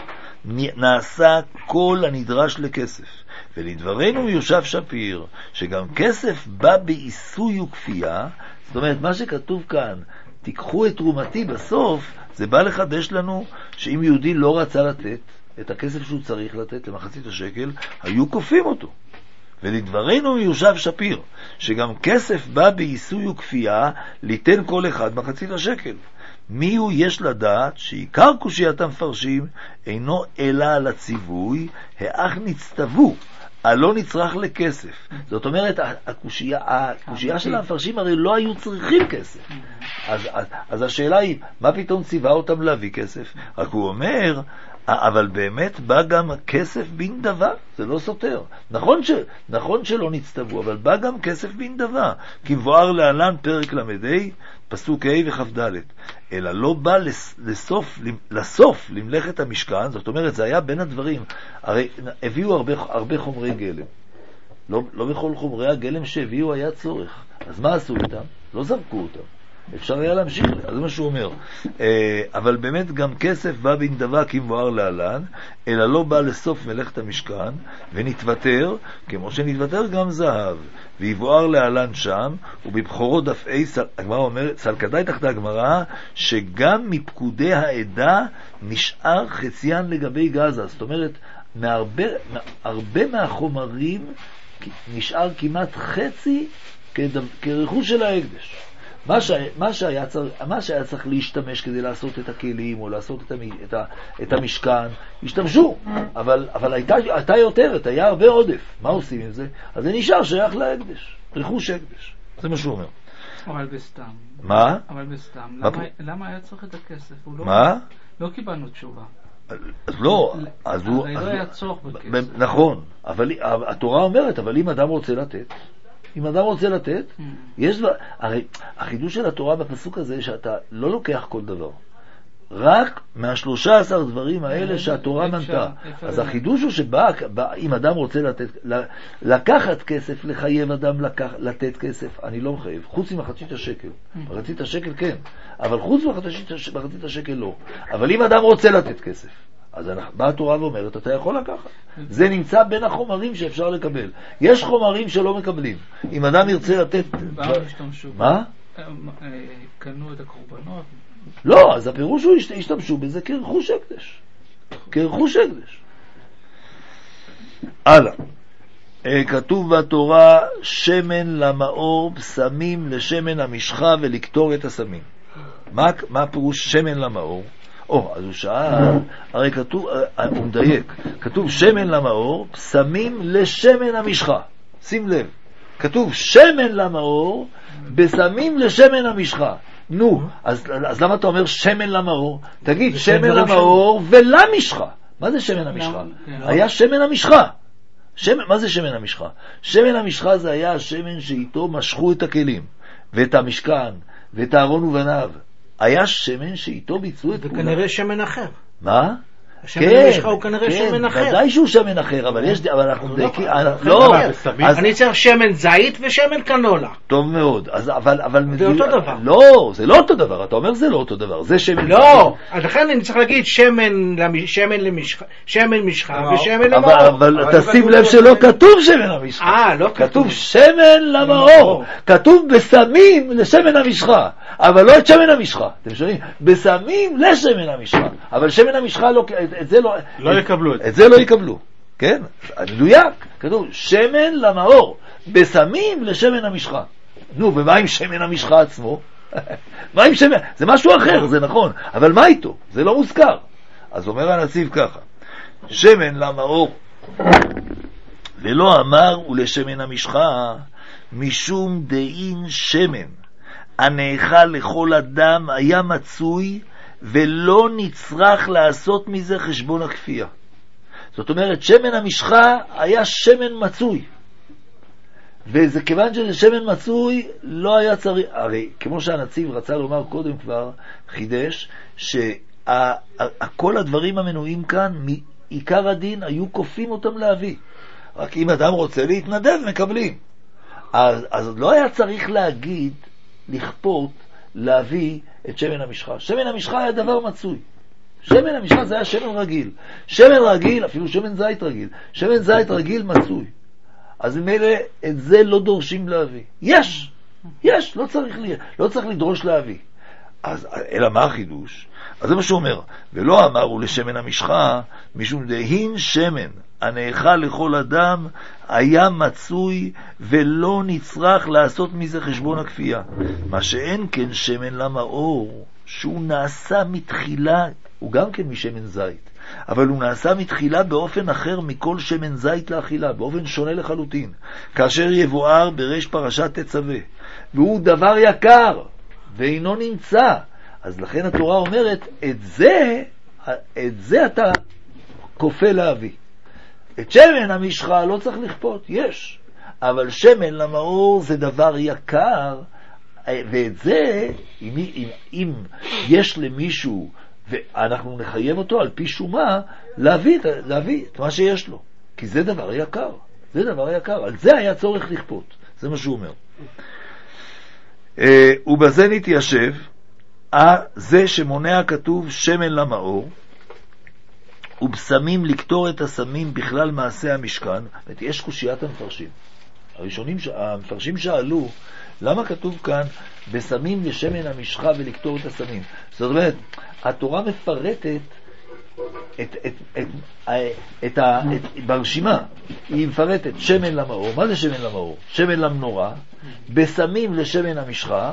נעשה כל הנדרש לכסף. ולדברנו מיושב שפיר, שגם כסף בא בעיסוי וכפייה, זאת אומרת, מה שכתוב כאן, תיקחו את תרומתי בסוף, זה בא לחדש לנו שאם יהודי לא רצה לתת את הכסף שהוא צריך לתת למחצית השקל, היו כופים אותו. ולדברנו מיושב שפיר, שגם כסף בא בעיסוי וכפייה, ליתן כל אחד מחצית השקל. מי הוא יש לדעת שעיקר קושיית המפרשים אינו אלא על הציווי, האח נצטוו, הלא נצרך לכסף. זאת אומרת, הקושייה, הקושייה של המפרשים הרי לא היו צריכים כסף. אז, אז, אז השאלה היא, מה פתאום ציווה אותם להביא כסף? רק הוא אומר, אבל באמת בא גם כסף בין דבר, זה לא סותר. נכון, ש, נכון שלא נצטוו, אבל בא גם כסף בין דבר. כי מבואר להלן פרק למדי, פסוק ה' וכ"ד, אלא לא בא לסוף, לסוף למלאכת המשכן, זאת אומרת, זה היה בין הדברים. הרי הביאו הרבה, הרבה חומרי גלם. לא, לא בכל חומרי הגלם שהביאו היה צורך. אז מה עשו איתם? לא זרקו אותם. אפשר היה להמשיך, אז זה מה שהוא אומר. אבל באמת גם כסף בא בין דבר כמבואר להלן, אלא לא בא לסוף מלאכת המשכן, ונתוותר, כמו שנתוותר גם זהב, ויבואר להלן שם, ובבחורות דפי, הגמרא אומרת, סלקדאי תחתה הגמרא, שגם מפקודי העדה נשאר חציין לגבי גזה. זאת אומרת, מהרבה, הרבה מהחומרים נשאר כמעט חצי כרכוש של ההקדש. מה, ש... מה, שהיה צריך... מה שהיה צריך להשתמש כדי לעשות את הכלים או לעשות את, המ... את, ה... את המשכן, השתמשו, אבל, אבל הייתה... הייתה יותר, היה הרבה עודף. מה עושים עם זה? אז זה נשאר שייך להקדש, רכוש הקדש. זה מה שהוא אומר. אבל בסתם. מה? אבל בסתם. מה... למה... למה היה צריך את הכסף? לא... מה? לא קיבלנו תשובה. אז לא, אז הוא... הרי לא היה צורך בכסף. נכון, אבל התורה אומרת, אבל אם אדם רוצה לתת, אם אדם רוצה לתת, mm. יש דבר, הרי החידוש של התורה בפסוק הזה, שאתה לא לוקח כל דבר, רק מהשלושה עשר דברים האלה שהתורה מנתה. אז החידוש הוא שבא, אם אדם רוצה לתת, לקחת כסף, לחייב אדם לקח, לתת כסף, אני לא מחייב, חוץ ממחצית השקל. מחצית השקל כן, אבל חוץ ממחצית השקל לא. אבל אם אדם רוצה לתת כסף, אז באה התורה ואומרת, אתה יכול לקחת. זה נמצא בין החומרים שאפשר לקבל. יש חומרים שלא מקבלים. אם אדם ירצה לתת... מה? קנו את הקורבנות? לא, אז הפירוש הוא השתמשו בזה כרכוש הקדש. כרכוש הקדש. הלאה. כתוב בתורה, שמן למאור, שמים לשמן המשחה ולקטור את הסמים. מה, מה הפירוש שמן למאור? או, אז הוא שאל, הרי כתוב, הוא מדייק, כתוב שמן למאור, שמים לשמן המשחה. שים לב, כתוב שמן למאור, בשמים לשמן המשחה. נו, אז, אז למה אתה אומר שמן למאור? תגיד שמן למאור ולמשחה. מה זה שמן המשחה? היה שמן המשחה. שמן, מה זה שמן המשחה? שמן המשחה זה היה השמן שאיתו משכו את הכלים, ואת המשכן, ואת הארון ובניו. היה שמן שאיתו ביצעו את כולם. וכנראה שמן אחר. מה? השמן המשחה הוא כנראה שמן אחר. כן, ודאי שהוא שמן אחר, אבל יש, אבל אנחנו מדייקים, לא, אני צריך שמן זית ושמן קנולה. טוב מאוד, אז אבל, אבל... זה אותו דבר. לא, זה לא אותו דבר, אתה אומר זה לא אותו דבר, זה שמן... לא, אז לכן אני צריך להגיד שמן למשחה, שמן משחה ושמן למאור. אבל תשים לב שלא כתוב שמן המשחה. אה, לא כתוב. כתוב שמן למאור. כתוב בסמים לשמן המשחה, אבל לא את שמן המשחה. אתם שומעים? בסמים לשמן המשחה, אבל שמן המשחה לא... את זה לא, לא יקבלו את זה. את זה לא יקבלו, כן? מדויק, כתוב שמן למאור, בסמים לשמן המשחה. נו, ומה עם שמן המשחה עצמו? מה עם שמן? זה משהו אחר, זה נכון, אבל מה איתו? זה לא מוזכר. אז אומר הנציב ככה, שמן למאור, ולא אמר ולשמן המשחה, משום דאין שמן, הנאכל לכל אדם היה מצוי, ולא נצרך לעשות מזה חשבון הכפייה. זאת אומרת, שמן המשחה היה שמן מצוי. וזה כיוון שזה שמן מצוי, לא היה צריך... הרי, כמו שהנציב רצה לומר קודם כבר, חידש, שכל הדברים המנויים כאן, מעיקר הדין, היו כופים אותם להביא. רק אם אדם רוצה להתנדב, מקבלים. אז, אז לא היה צריך להגיד, לכפות, להביא את שמן המשחה. שמן המשחה היה דבר מצוי. שמן המשחה זה היה שמן רגיל. שמן רגיל, אפילו שמן זית רגיל. שמן זית רגיל מצוי. אז ממילא את זה לא דורשים להביא. יש, יש, לא צריך, לי, לא צריך לדרוש להביא. אז אלא מה החידוש? אז זה מה שהוא אומר. ולא אמרו לשמן המשחה, משום דהין שמן, הנאכל לכל אדם, היה מצוי ולא נצרך לעשות מזה חשבון הכפייה. מה שאין כן שמן למאור, שהוא נעשה מתחילה, הוא גם כן משמן זית, אבל הוא נעשה מתחילה באופן אחר מכל שמן זית לאכילה, באופן שונה לחלוטין, כאשר יבואר בראש פרשת תצווה, והוא דבר יקר ואינו נמצא. אז לכן התורה אומרת, את זה, את זה אתה כופה להביא. את שמן המשחה לא צריך לכפות, יש. אבל שמן למאור זה דבר יקר, ואת זה, אם, אם, אם יש למישהו, ואנחנו נחייב אותו על פי שומה, להביא, להביא את מה שיש לו. כי זה דבר יקר. זה דבר יקר. על זה היה צורך לכפות. זה מה שהוא אומר. ובזה נתיישב, זה שמונע כתוב שמן למאור, ובשמים לקטור את הסמים בכלל מעשה המשכן. יש קושיית המפרשים. הראשונים, המפרשים שאלו, למה כתוב כאן בשמים לשמן המשחה ולקטור את הסמים? זאת אומרת, התורה מפרטת את, את, את, את, ה, את, ברשימה, היא מפרטת שמן למאור. מה זה שמן למאור? שמן למנורה, בשמים לשמן המשחה,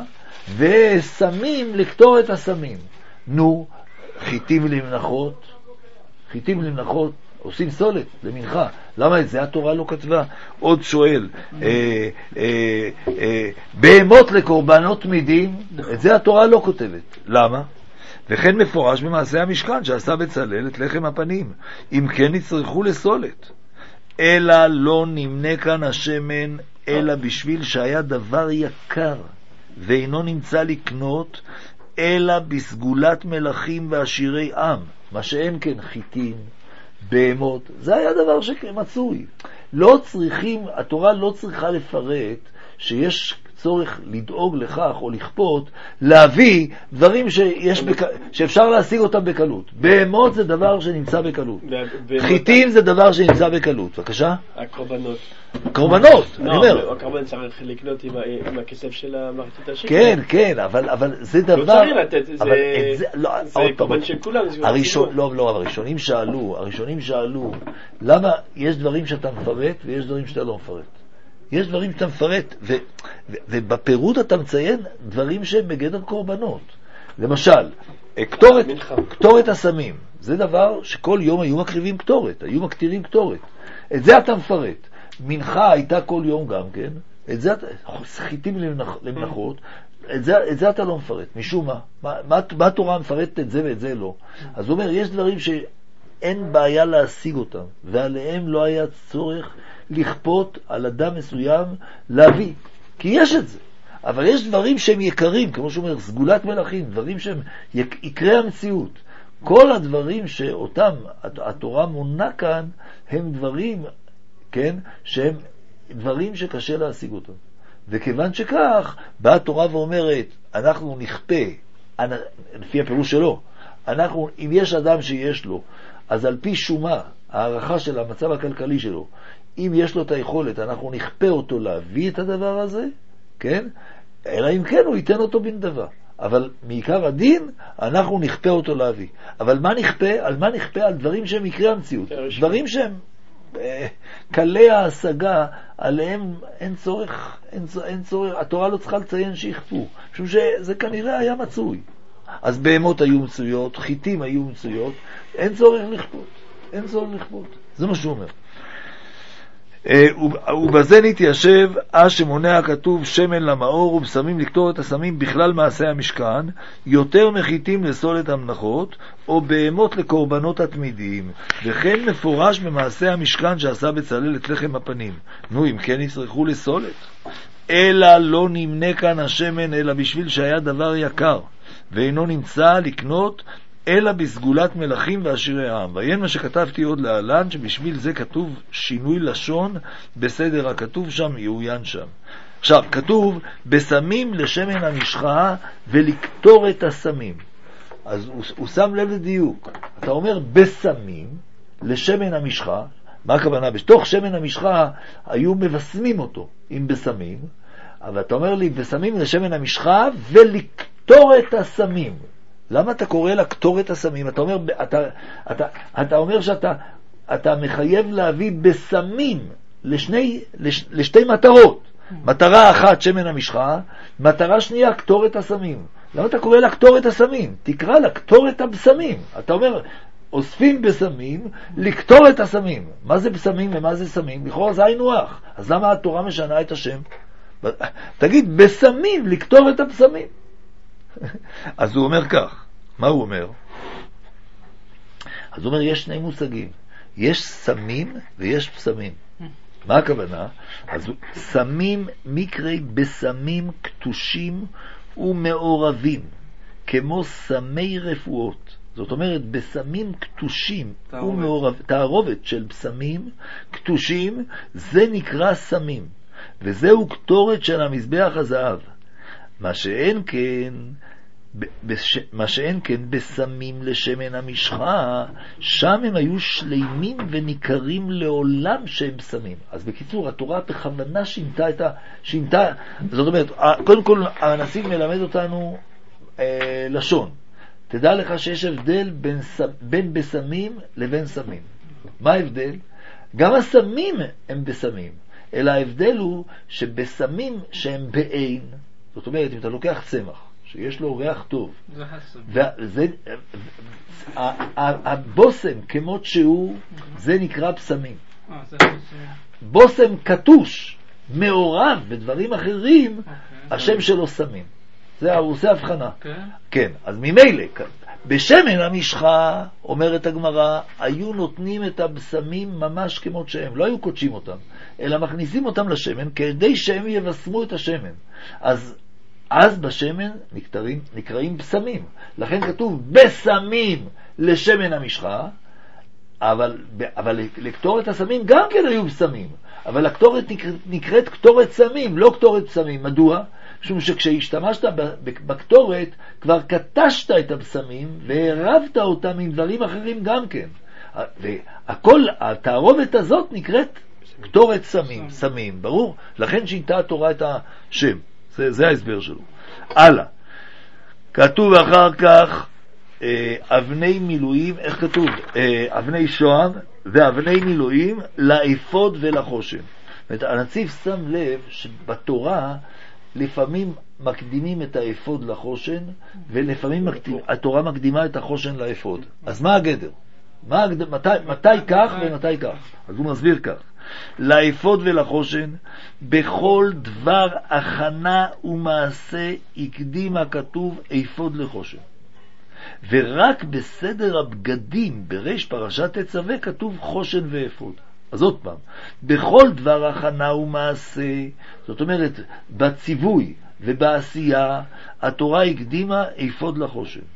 ושמים לקטור את הסמים. נו, חיטים למנחות, חיטים למנחות, עושים סולת למנחה. למה את זה התורה לא כתבה? עוד שואל, אה, אה, אה, בהמות לקורבנות מידים, את זה התורה לא כותבת. למה? וכן מפורש במעשה המשכן שעשה בצלאל את לחם הפנים, אם כן נצטרכו לסולת. אלא לא נמנה כאן השמן, אלא בשביל שהיה דבר יקר, ואינו נמצא לקנות, אלא בסגולת מלכים ועשירי עם, מה שאין כן חיטים, בהמות, זה היה דבר שמצוי. לא צריכים, התורה לא צריכה לפרט שיש צורך לדאוג לכך או לכפות, להביא דברים שיש בק... שאפשר להשיג אותם בקלות. בהמות זה דבר שנמצא בקלות. חיטים זה דבר שנמצא בקלות. בבקשה? הקורבנות. קורבנות, אני אומר. הקורבן צריך לקנות עם הכסף של המחצית השקל. כן, כן, אבל זה דבר... לא צריך לתת, זה קורבן של כולם. לא, לא, הראשונים שאלו, הראשונים שאלו, למה יש דברים שאתה מפרט ויש דברים שאתה לא מפרט? יש דברים שאתה מפרט, ו, ו, ובפירוט אתה מציין דברים שהם בגדר קורבנות. למשל, קטורת, קטורת הסמים, זה דבר שכל יום היו מקריבים קטורת, היו מקטירים קטורת. את זה אתה מפרט. מנחה הייתה כל יום גם כן, את זה אתה, חיטים למנח, למנחות, את זה, את זה אתה לא מפרט. משום מה? מה, מה, מה התורה מפרטת את זה ואת זה לא? אז הוא אומר, יש דברים שאין בעיה להשיג אותם, ועליהם לא היה צורך לכפות על אדם מסוים להביא, כי יש את זה. אבל יש דברים שהם יקרים, כמו שאומר, סגולת מלכים, דברים שהם יקרי המציאות, כל הדברים שאותם התורה מונה כאן, הם דברים, כן, שהם דברים שקשה להשיג אותם. וכיוון שכך, באה התורה ואומרת, אנחנו נכפה, לפי הפירוש שלו, אנחנו, אם יש אדם שיש לו, אז על פי שומה, הערכה של המצב הכלכלי שלו, אם יש לו את היכולת, אנחנו נכפה אותו להביא את הדבר הזה, כן? אלא אם כן הוא ייתן אותו בן דבר. אבל מעיקר הדין, אנחנו נכפה אותו להביא. אבל מה נכפה? על מה נכפה? על דברים שהם מקרי המציאות. דברים שהם אה, קלי ההשגה, עליהם אין צורך, אין, אין צורך, התורה לא צריכה לציין שיכפו. משום שזה כנראה היה מצוי. אז בהמות היו מצויות, חיטים היו מצויות, אין צורך לכפות. אין צורך לכפות. זה מה שהוא אומר. ובזה נתיישב אש שמונע כתוב שמן למאור ובשמים לקטור את הסמים בכלל מעשה המשכן, יותר מחיתים לסולת המנחות או בהמות לקורבנות התמידיים, וכן מפורש במעשה המשכן שעשה בצלאל את לחם הפנים. נו, אם כן יצטרכו לסולת, אלא לא נמנה כאן השמן אלא בשביל שהיה דבר יקר ואינו נמצא לקנות אלא בסגולת מלכים ועשירי העם. ויין מה שכתבתי עוד להלן, שבשביל זה כתוב שינוי לשון בסדר הכתוב שם, יעוין שם. עכשיו, כתוב בסמים לשמן המשחה ולקטור את הסמים. אז הוא, הוא שם לב לדיוק. אתה אומר בסמים לשמן המשחה, מה הכוונה? בתוך שמן המשחה היו מבסמים אותו עם בסמים, אבל אתה אומר לי בסמים לשמן המשחה ולקטור את הסמים. למה אתה קורא לקטור את הסמים? אתה אומר, אתה, אתה, אתה אומר שאתה אתה מחייב להביא בסמים לשני, לש, לשתי מטרות. מטרה אחת, שמן המשחה, מטרה שנייה, קטור את הסמים. למה אתה קורא לקטור את הסמים? תקרא לקטור את הבשמים. אתה אומר, אוספים בסמים, לקטור את הסמים. מה זה בסמים ומה זה סמים? לכאורה זה היינו הך. אז למה התורה משנה את השם? תגיד, בסמים, לקטור את הבשמים. אז הוא אומר כך, מה הוא אומר? אז הוא אומר, יש שני מושגים, יש סמים ויש פסמים. מה הכוונה? אז סמים מקרי בסמים קטושים ומעורבים, כמו סמי רפואות. זאת אומרת, בסמים קטושים ומעורבים, תערובת של בסמים קטושים, זה נקרא סמים, וזהו קטורת של המזבח הזהב. מה שאין כן, בש... מה שאין כן בסמים לשמן המשחה, שם הם היו שלימים וניכרים לעולם שהם סמים. אז בקיצור, התורה בכוונה שינתה את ה... שינתה, זאת אומרת, קודם כל הנשיא מלמד אותנו אה, לשון. תדע לך שיש הבדל בין, בין בסמים לבין סמים. מה ההבדל? גם הסמים הם בסמים, אלא ההבדל הוא שבסמים שהם בעין, זאת אומרת, אם אתה לוקח צמח, שיש לו ריח טוב, וזה, הבוסם כמות שהוא, זה נקרא בסמים. בוסם קטוש, מעורב בדברים אחרים, השם שלו סמים. זה, הוא עושה הבחנה. כן, אז ממילא, בשמן המשחה, אומרת הגמרא, היו נותנים את הבשמים ממש כמות שהם, לא היו קודשים אותם, אלא מכניסים אותם לשמן, כדי שהם יבשמו את השמן. אז אז בשמן נקראים, נקראים בסמים. לכן כתוב בסמים לשמן המשחה, אבל, אבל לקטורת הסמים גם כן היו בסמים. אבל הקטורת נקראת קטורת סמים, לא קטורת בסמים. מדוע? משום שכשהשתמשת בקטורת, כבר קטשת את הבשמים והרבת אותם עם דברים אחרים גם כן. והכל, התערובת הזאת נקראת קטורת סמים, סמים, ברור? לכן שינתה התורה את השם. זה, זה ההסבר שלו. הלאה. כתוב אחר כך אה, אבני מילואים, איך כתוב? אה, אבני שוהם ואבני מילואים לאפוד ולחושן. זאת אומרת, הנציב שם לב שבתורה לפעמים מקדימים את האפוד לחושן, ולפעמים מקדימה, התורה מקדימה את החושן לאפוד. אז מה הגדר? מה הגדר? מתי, מתי כך ומתי כך? אז הוא מסביר כך. לאפוד ולחושן, בכל דבר הכנה ומעשה הקדים הכתוב אפוד לחושן. ורק בסדר הבגדים בראש פרשת תצווה כתוב חושן ואפוד. אז עוד פעם, בכל דבר הכנה ומעשה, זאת אומרת, בציווי ובעשייה, התורה הקדימה אפוד לחושן.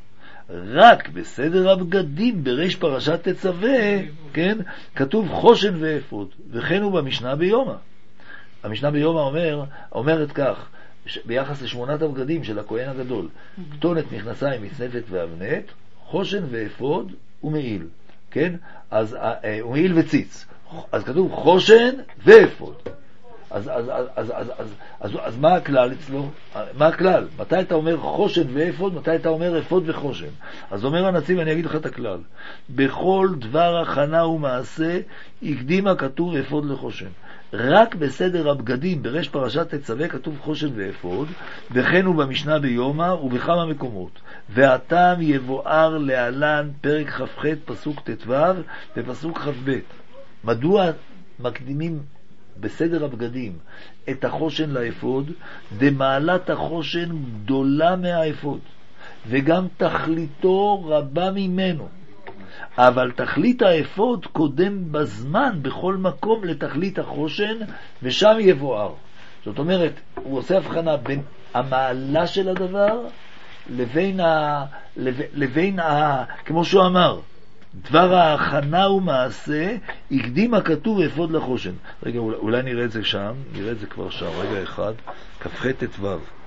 רק בסדר הבגדים בראש פרשת תצווה, כן, כתוב חושן ואפוד, וכן הוא במשנה ביומא. המשנה ביומא אומר, אומרת כך, ביחס לשמונת הבגדים של הכהן הגדול, כתונת, מכנסיים, מצנפת ואבנת, חושן ואפוד ומעיל, כן? אז ומעיל וציץ. אז כתוב חושן ואפוד. אז אז אז אז אז אז אז אז מה הכלל אצלו? מה הכלל? מתי אתה אומר חושן ואפוד? מתי אתה אומר אפוד וחושן? אז אומר הנציב, אני אגיד לך את הכלל. בכל דבר הכנה ומעשה הקדים הכתוב אפוד לחושן. רק בסדר הבגדים ברש פרשת תצווה כתוב חושן ואפוד, וכן הוא במשנה ביומא ובכמה מקומות. והטעם יבואר להלן פרק כ"ח פסוק ט"ו ופסוק כ"ב. מדוע מקדימים בסדר הבגדים את החושן לאפוד? דמעלת החושן גדולה מהאפוד, וגם תכליתו רבה ממנו. אבל תכלית האפוד קודם בזמן בכל מקום לתכלית החושן, ושם יבואר. זאת אומרת, הוא עושה הבחנה בין המעלה של הדבר לבין ה... לבין ה... כמו שהוא אמר, דבר ההכנה ומעשה הקדים הכתוב אפוד לחושן. רגע, אולי נראה את זה שם, נראה את זה כבר שם. רגע אחד, כ"ח ט"ו.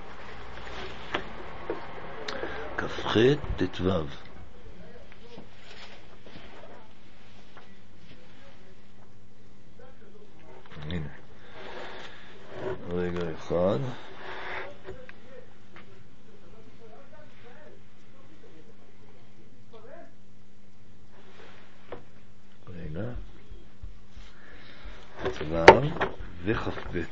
כ"ח ט"ו. הנה. רגע אחד. רגע. צבא וכ"ב.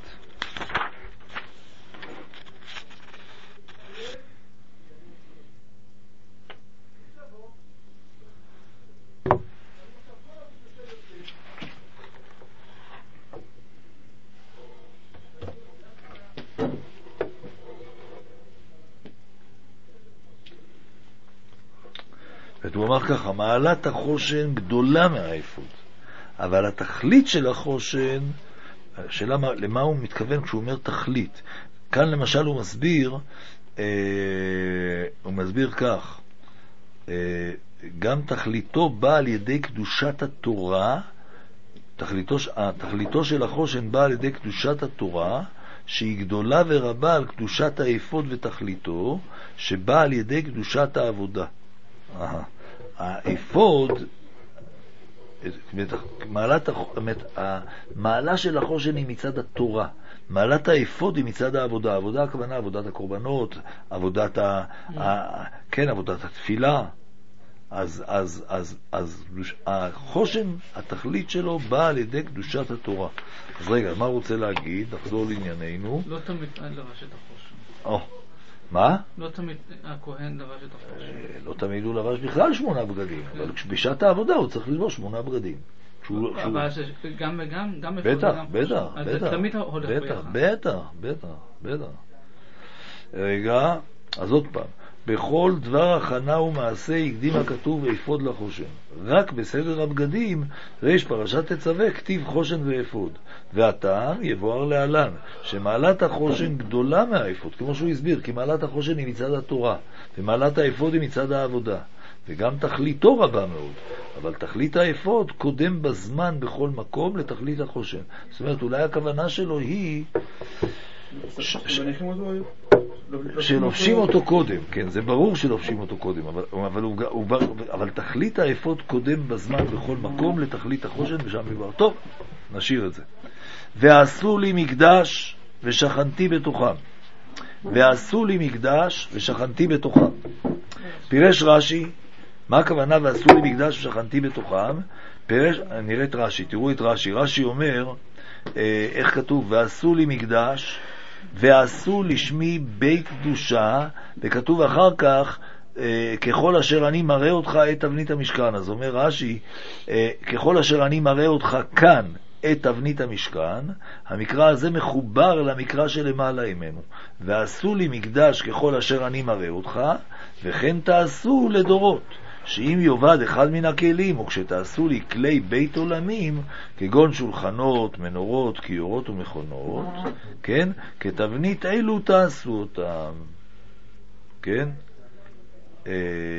הוא אמר ככה, מעלת החושן גדולה מהאפוד, אבל התכלית של החושן, השאלה למה הוא מתכוון כשהוא אומר תכלית. כאן למשל הוא מסביר, אה, הוא מסביר כך, אה, גם תכליתו באה על ידי קדושת התורה, תכליתו, תכליתו של החושן באה על ידי קדושת התורה, שהיא גדולה ורבה על קדושת האפוד ותכליתו, שבאה על ידי קדושת העבודה. אהה. האפוד, מעלת, המעלה של החושן היא מצד התורה, מעלת האפוד היא מצד העבודה. העבודה הכוונה עבודת הקורבנות, עבודת ה, ה, כן, עבודת התפילה. אז אז אז אז החושן, התכלית שלו באה על ידי קדושת התורה. אז רגע, מה הוא רוצה להגיד? נחזור לענייננו. לא תמיד לבש את החושן. או, מה? לא תמיד הכהן לבש את החושן. לא תמיד הוא לבש בכלל שמונה בגדים, אבל בשעת העבודה הוא צריך ללבוש שמונה בגדים. אבל גם וגם, גם בטח, בטח, בטח, תמיד הולך ביחד. בטח, בטח, בטח. רגע, אז עוד פעם. בכל דבר הכנה ומעשה הקדים הכתוב ואפוד לחושן. רק בסדר הבגדים רש פרשת תצווה כתיב חושן ואפוד. והטעם יבואר להלן, שמעלת החושן גדולה מהאפוד, כמו שהוא הסביר, כי מעלת החושן היא מצד התורה, ומעלת האפוד היא מצד העבודה, וגם תכליתו רבה מאוד, אבל תכלית האפוד קודם בזמן בכל מקום לתכלית החושן. זאת אומרת, אולי הכוונה שלו היא שלובשים אותו קודם, כן, זה ברור שלובשים אותו קודם, אבל, אבל, הוא, הוא, אבל תכלית האפוד קודם בזמן בכל מקום לתכלית החושן, ושם יבר. טוב, נשאיר את זה. ועשו לי מקדש ושכנתי בתוכם. ועשו לי מקדש ושכנתי בתוכם. פירש רש"י, מה הכוונה ועשו לי מקדש ושכנתי בתוכם? פירש, נראה את רש"י, תראו את רש"י. רש"י אומר, אה, איך כתוב? ועשו לי מקדש ועשו לשמי בית קדושה, וכתוב אחר כך אה, ככל אשר אני מראה אותך את תבנית המשכן. אז אומר רש"י, אה, ככל אשר אני מראה אותך כאן את תבנית המשכן, המקרא הזה מחובר למקרא שלמעלה ממנו. ועשו לי מקדש ככל אשר אני מראה אותך, וכן תעשו לדורות, שאם יובד אחד מן הכלים, או כשתעשו לי כלי בית עולמים, כגון שולחנות, מנורות, כיורות ומכונות, כן? כתבנית אלו תעשו אותם. כן? אה,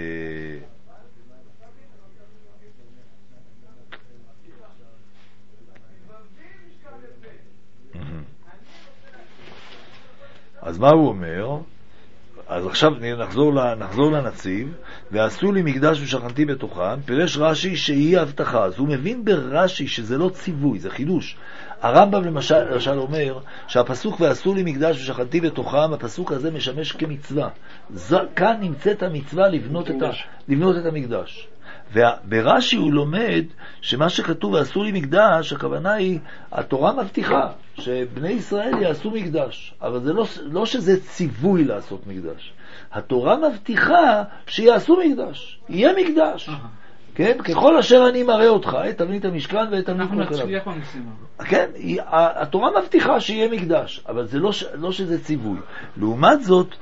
אז מה הוא אומר? אז עכשיו נחזור, נחזור לנציב. ועשו לי מקדש ושכנתי בתוכם. פירש רש"י שהיא הבטחה. אז הוא מבין ברש"י שזה לא ציווי, זה חידוש. הרמב"ם למשל, למשל אומר שהפסוק ועשו לי מקדש ושכנתי בתוכם, הפסוק הזה משמש כמצווה. זו, כאן נמצאת המצווה לבנות את, ה, לבנות את המקדש. וברש"י הוא לומד שמה שכתוב ועשו לי מקדש, הכוונה היא, התורה מבטיחה שבני ישראל יעשו מקדש, אבל זה לא, לא שזה ציווי לעשות מקדש. התורה מבטיחה שיעשו מקדש, יהיה מקדש. כן? ככל אשר אני מראה אותך, את תבנית המשכן ואת תבנית כל כליו. אנחנו נצליח במשימה. כן, התורה מבטיחה שיהיה מקדש, אבל זה לא, לא שזה ציווי. לעומת זאת,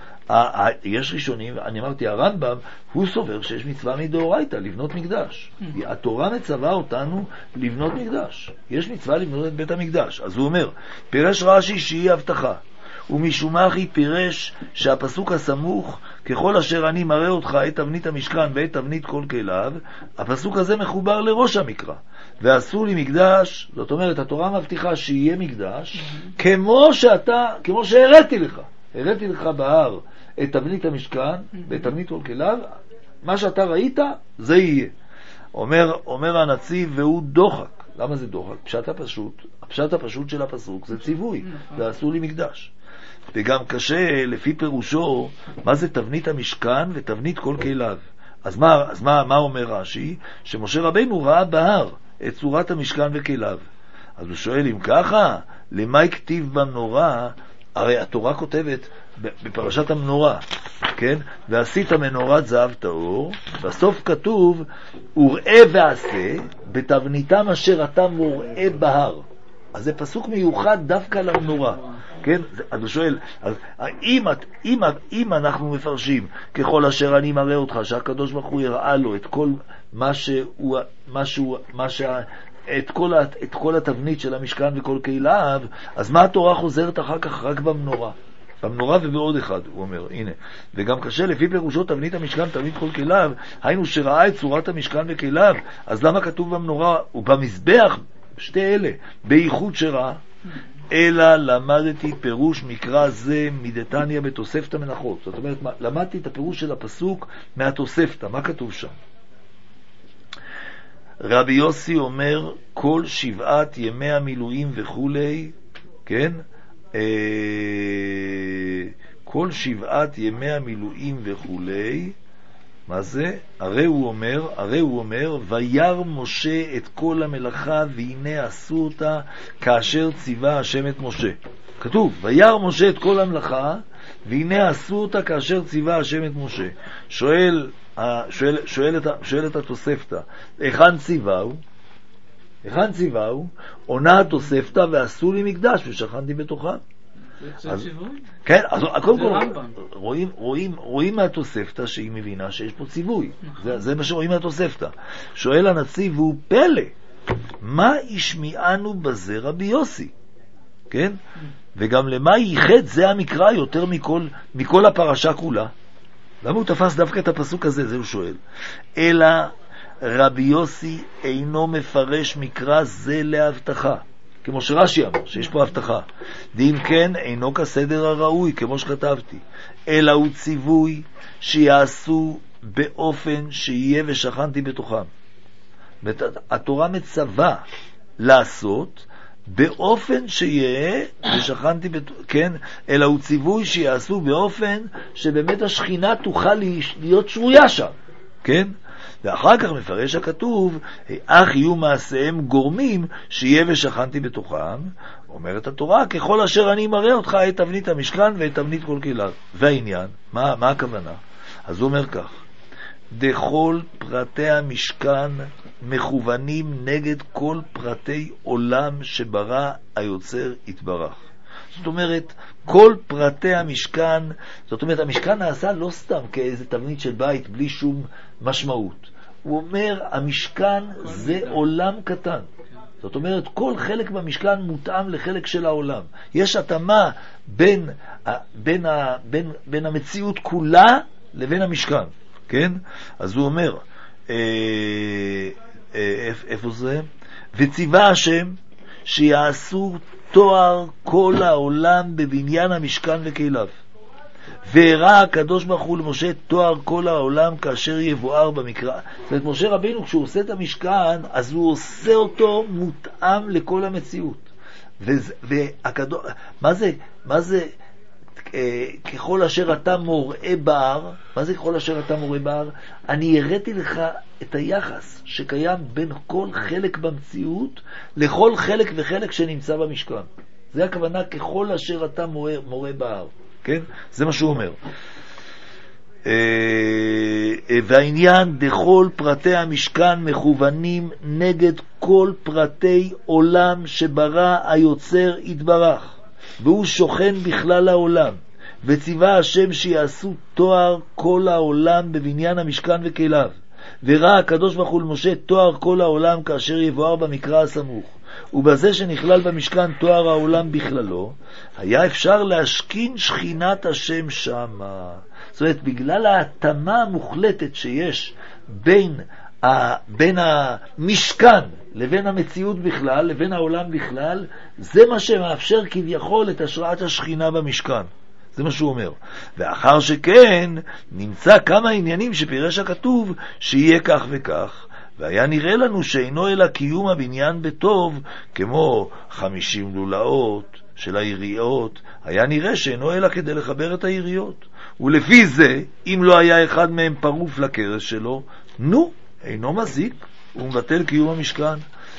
יש ראשונים, אני אמרתי, הרמב"ם, הוא סובר שיש מצווה מדאורייתא לבנות מקדש. התורה מצווה אותנו לבנות מקדש. יש מצווה לבנות את בית המקדש. אז הוא אומר, פירש רש"י שהיא הבטחה. ומשום אחי פירש שהפסוק הסמוך, ככל אשר אני מראה אותך את תבנית המשכן ואת תבנית כל כליו, הפסוק הזה מחובר לראש המקרא. ועשו לי מקדש, זאת אומרת, התורה מבטיחה שיהיה מקדש, כמו שאתה, כמו שהראיתי לך. הראיתי לך בהר את תבנית המשכן ואת תבנית כל כליו, מה שאתה ראית, זה יהיה. אומר, אומר הנציב, והוא דוחק. למה זה דוחק? פשט הפשוט, הפשט הפשוט של הפסוק זה ציווי, ועשו לי מקדש. וגם קשה לפי פירושו מה זה תבנית המשכן ותבנית כל כליו. אז מה, אז מה, מה אומר רש"י? שמשה רבינו ראה בהר את צורת המשכן וכליו. אז הוא שואל, אם ככה, למה הכתיב במנורה? הרי התורה כותבת בפרשת המנורה, כן? ועשית מנורת זהב טהור, בסוף כתוב, וראה ועשה בתבניתם אשר אתה מוראה בהר. אז זה פסוק מיוחד דווקא למנורה, כן? אז הוא שואל, אז אם, אם, אם אנחנו מפרשים ככל אשר אני מראה אותך, שהקדוש ברוך הוא יראה לו את כל מה שהוא, מה שהוא, מה שה... את כל, את כל התבנית של המשכן וכל כליו, אז מה התורה חוזרת אחר כך רק במנורה? במנורה ובעוד אחד, הוא אומר, הנה. וגם קשה לפי פירושו תבנית המשכן, תבנית כל כליו, היינו שראה את צורת המשכן וכליו, אז למה כתוב במנורה ובמזבח, שתי אלה, בייחוד שראה? אלא למדתי פירוש מקרא זה מדתניא בתוספתא מנחות. זאת אומרת, למדתי את הפירוש של הפסוק מהתוספתא, מה כתוב שם? רבי יוסי אומר, כל שבעת ימי המילואים וכולי, כן? אה, כל שבעת ימי המילואים וכולי, מה זה? הרי הוא אומר, הרי הוא אומר, וירא משה את כל המלאכה והנה עשו אותה כאשר ציווה השם את משה. כתוב, וירא משה את כל המלאכה והנה עשו אותה כאשר ציווה השם את משה. שואל שואל, שואל, את, שואל את התוספתא, היכן ציווהו? היכן ציווהו? עונה התוספתא, ועשו לי מקדש ושכנתי בתוכה. זה ציווי? כן, אז קודם כל רואים, רואים, רואים מהתוספתא שהיא מבינה שיש פה ציווי. זה, זה מה שרואים מהתוספתא. שואל הנציב, והוא פלא, מה ישמיענו בזה רבי יוסי? כן? וגם למה ייחד זה המקרא יותר מכל, מכל הפרשה כולה? למה הוא תפס דווקא את הפסוק הזה? זה הוא שואל. אלא רבי יוסי אינו מפרש מקרא זה להבטחה, כמו שרש"י אמר, שיש פה הבטחה. ואם כן, אינו כסדר הראוי, כמו שכתבתי, אלא הוא ציווי שיעשו באופן שיהיה ושכנתי בתוכם. התורה מצווה לעשות באופן שיהיה ושכנתי בתוכם, כן? אלא הוא ציווי שיעשו באופן שבאמת השכינה תוכל להיות שרויה שם, כן? ואחר כך מפרש הכתוב, אך יהיו מעשיהם גורמים שיהיה ושכנתי בתוכם. אומרת התורה, ככל אשר אני מראה אותך את תבנית המשכן ואת תבנית כל כליו. והעניין, מה, מה הכוונה? אז הוא אומר כך, דכל פרטי המשכן מכוונים נגד כל פרטי עולם שברא היוצר יתברך. זאת אומרת, כל פרטי המשכן, זאת אומרת, המשכן נעשה לא סתם כאיזה תבנית של בית בלי שום משמעות. הוא אומר, המשכן זה עולם קטן. זאת אומרת, כל חלק במשכן מותאם לחלק של העולם. יש התאמה בין, בין, בין, בין המציאות כולה לבין המשכן. כן? אז הוא אומר, אה, אה, איפה זה? וציווה השם שיעשו תואר כל העולם בבניין המשכן וכליו. והראה הקדוש ברוך הוא למשה תואר כל העולם כאשר יבואר במקרא. זאת אומרת, משה רבינו כשהוא עושה את המשכן, אז הוא עושה אותו מותאם לכל המציאות. וזה, והקדוש, מה זה, מה זה, אה, ככל אשר אתה מוראה בהר, מה זה ככל אשר אתה מוראה בהר? אני הראיתי לך את היחס שקיים בין כל חלק במציאות לכל חלק וחלק שנמצא במשכן. זה הכוונה ככל אשר אתה מוראה, מוראה בהר. כן? זה מה שהוא אומר. והעניין דכל פרטי המשכן מכוונים נגד כל פרטי עולם שברא היוצר יתברך, והוא שוכן בכלל העולם. וציווה השם שיעשו תואר כל העולם בבניין המשכן וכליו. וראה הקדוש ברוך הוא למשה תואר כל העולם כאשר יבואר במקרא הסמוך. ובזה שנכלל במשכן תואר העולם בכללו, היה אפשר להשכין שכינת השם שמה. זאת אומרת, בגלל ההתאמה המוחלטת שיש בין, ה, בין המשכן לבין המציאות בכלל, לבין העולם בכלל, זה מה שמאפשר כביכול את השראת השכינה במשכן. זה מה שהוא אומר. ואחר שכן, נמצא כמה עניינים שפירש הכתוב שיהיה כך וכך. והיה נראה לנו שאינו אלא קיום הבניין בטוב, כמו חמישים לולאות של העיריות, היה נראה שאינו אלא כדי לחבר את העיריות. ולפי זה, אם לא היה אחד מהם פרוף לקרס שלו, נו, אינו מזיק, הוא מבטל קיום המשכן.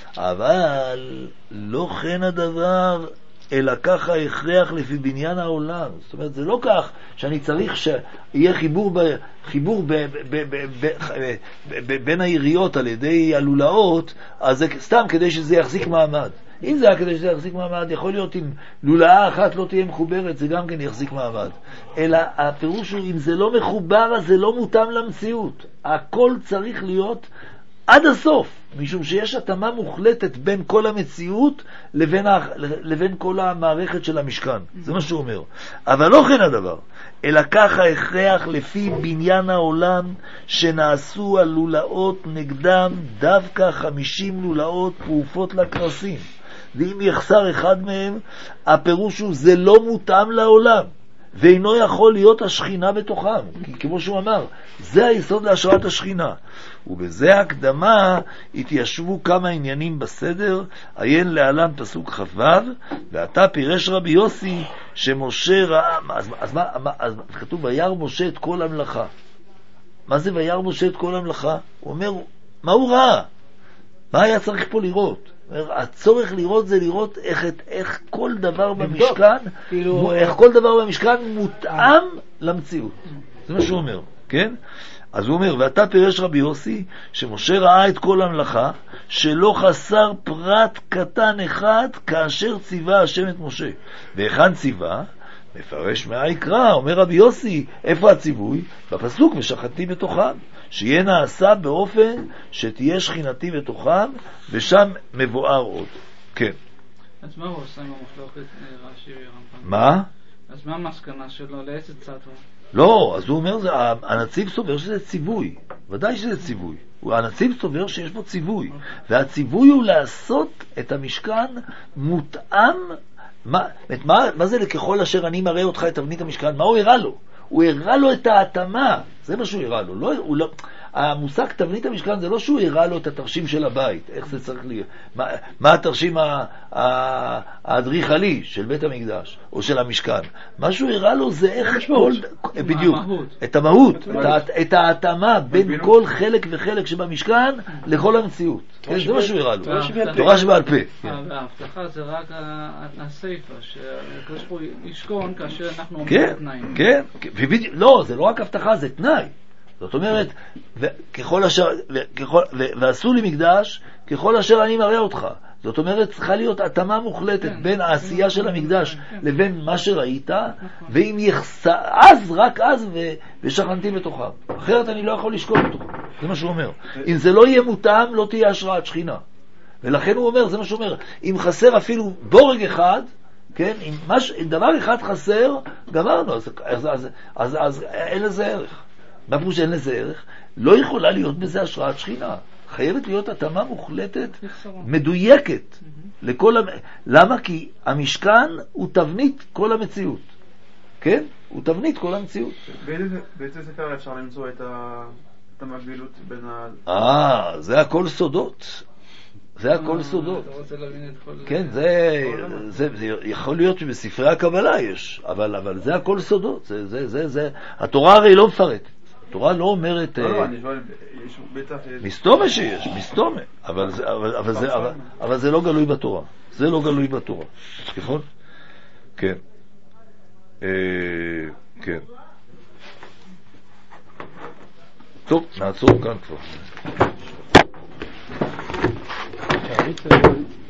אבל לא כן הדבר, אלא ככה הכרח לפי בניין העולם. זאת אומרת, זה לא כך שאני צריך שיהיה חיבור, ב, חיבור ב, ב, ב, ב, ב, ב, בין העיריות על ידי הלולאות, אז זה סתם כדי שזה יחזיק מעמד. אם זה היה כדי שזה יחזיק מעמד, יכול להיות אם לולאה אחת לא תהיה מחוברת, זה גם כן יחזיק מעמד. אלא הפירוש הוא, אם זה לא מחובר, אז זה לא מותאם למציאות. הכל צריך להיות עד הסוף, משום שיש התאמה מוחלטת בין כל המציאות לבין, ה... לבין כל המערכת של המשכן. זה מה שהוא אומר. אבל לא כן הדבר, אלא ככה הכרח לפי בניין העולם שנעשו הלולאות נגדם דווקא חמישים לולאות פרופות לקרסים. ואם יחסר אחד מהם, הפירוש הוא זה לא מותאם לעולם. ואינו יכול להיות השכינה בתוכם, כי כמו שהוא אמר, זה היסוד להשראת השכינה. ובזה הקדמה התיישבו כמה עניינים בסדר, עיין להלן פסוק ח"ו, ואתה פירש רבי יוסי שמשה ראה, אז, אז, מה, אז כתוב וירא משה את כל המלאכה. מה זה וירא משה את כל המלאכה? הוא אומר, מה הוא ראה? מה היה צריך פה לראות? הצורך לראות זה לראות איך, איך כל דבר במשכן, כאילו... איך כל דבר במשכן מותאם למציאות. זה מה שהוא אומר, כן? אז הוא אומר, ואתה פירש רבי יוסי, שמשה ראה את כל המלאכה, שלא חסר פרט קטן אחד, כאשר ציווה השם את משה. ואיכן ציווה? מפרש מהעיקרא, אומר רבי יוסי, איפה הציווי? בפסוק, ושכנתי בתוכם. שיהיה נעשה באופן שתהיה שכינתי בתוכם, ושם מבואר עוד. כן. אז מה הוא עושה עם המחלוקת רש"י ורמב"ם? מה? אז מה המסקנה שלו? לאיזה צד הוא? לא, אז הוא אומר, זה, הנציב סובר שזה ציווי. ודאי שזה ציווי. הנציב סובר שיש פה ציווי. והציווי הוא לעשות את המשכן מותאם. מה, מה, מה זה לככל אשר אני מראה אותך את תבנית המשכן? מה הוא הראה לו? הוא הראה לו את ההתאמה, זה מה שהוא הראה לו. לא, הוא לא, המושג תבנית המשכן זה לא שהוא הראה לו את התרשים של הבית, איך זה צריך להיות, מה, מה התרשים האדריכלי של בית המקדש או של המשכן. מה שהוא הראה לו זה איך כל, בדיוק, את המהות, את, את ההתאמה בין כל חלק וחלק שבמשכן לכל המציאות. זה מה שהוא הראה לו, תורה שבעל פה. ההבטחה זה רק הסייפה, שהקדוש ברוך הוא ישכון כאשר אנחנו עומדים בתנאים. כן, כן, לא, זה לא רק הבטחה, זה תנאי. זאת אומרת, וככל אשר, וככל, ועשו לי מקדש, ככל אשר אני מראה אותך. זאת אומרת, צריכה להיות התאמה מוחלטת בין העשייה של המקדש לבין מה שראית, ואם יחסר, אז, רק אז, ושכנתי בתוכם. אחרת אני לא יכול לשקול אותו. זה מה שהוא אומר. אם זה לא יהיה מותאם, לא תהיה השראת שכינה. ולכן הוא אומר, זה מה שהוא אומר, אם חסר אפילו בורג אחד, כן, אם, מש, אם דבר אחד חסר, גמרנו, אז, אז, אז, אז, אז אין לזה ערך. מה פירוש אין לזה ערך? לא יכולה להיות בזה השראת שכינה. חייבת להיות התאמה מוחלטת, מדויקת. לכל המ... למה? כי המשכן הוא תבנית כל המציאות. כן? הוא תבנית כל המציאות. באיזה ספר אפשר למצוא את המקבילות בין ה... אה, זה הכל סודות. זה הכל סודות. אתה רוצה להבין את כל... כן, זה, זה, זה יכול להיות שבספרי הקבלה יש, אבל, אבל זה הכל סודות. זה, זה, זה, זה, התורה הרי לא מפרטת. התורה לא אומרת... לא, לא, אני שואל, יש בטח... מסתומה שיש, מסתומה. אבל זה, אבל, אבל זה, אבל, אבל זה לא גלוי בתורה. זה לא גלוי בתורה. נכון? כן. כן. טוב, נעצור כאן כבר.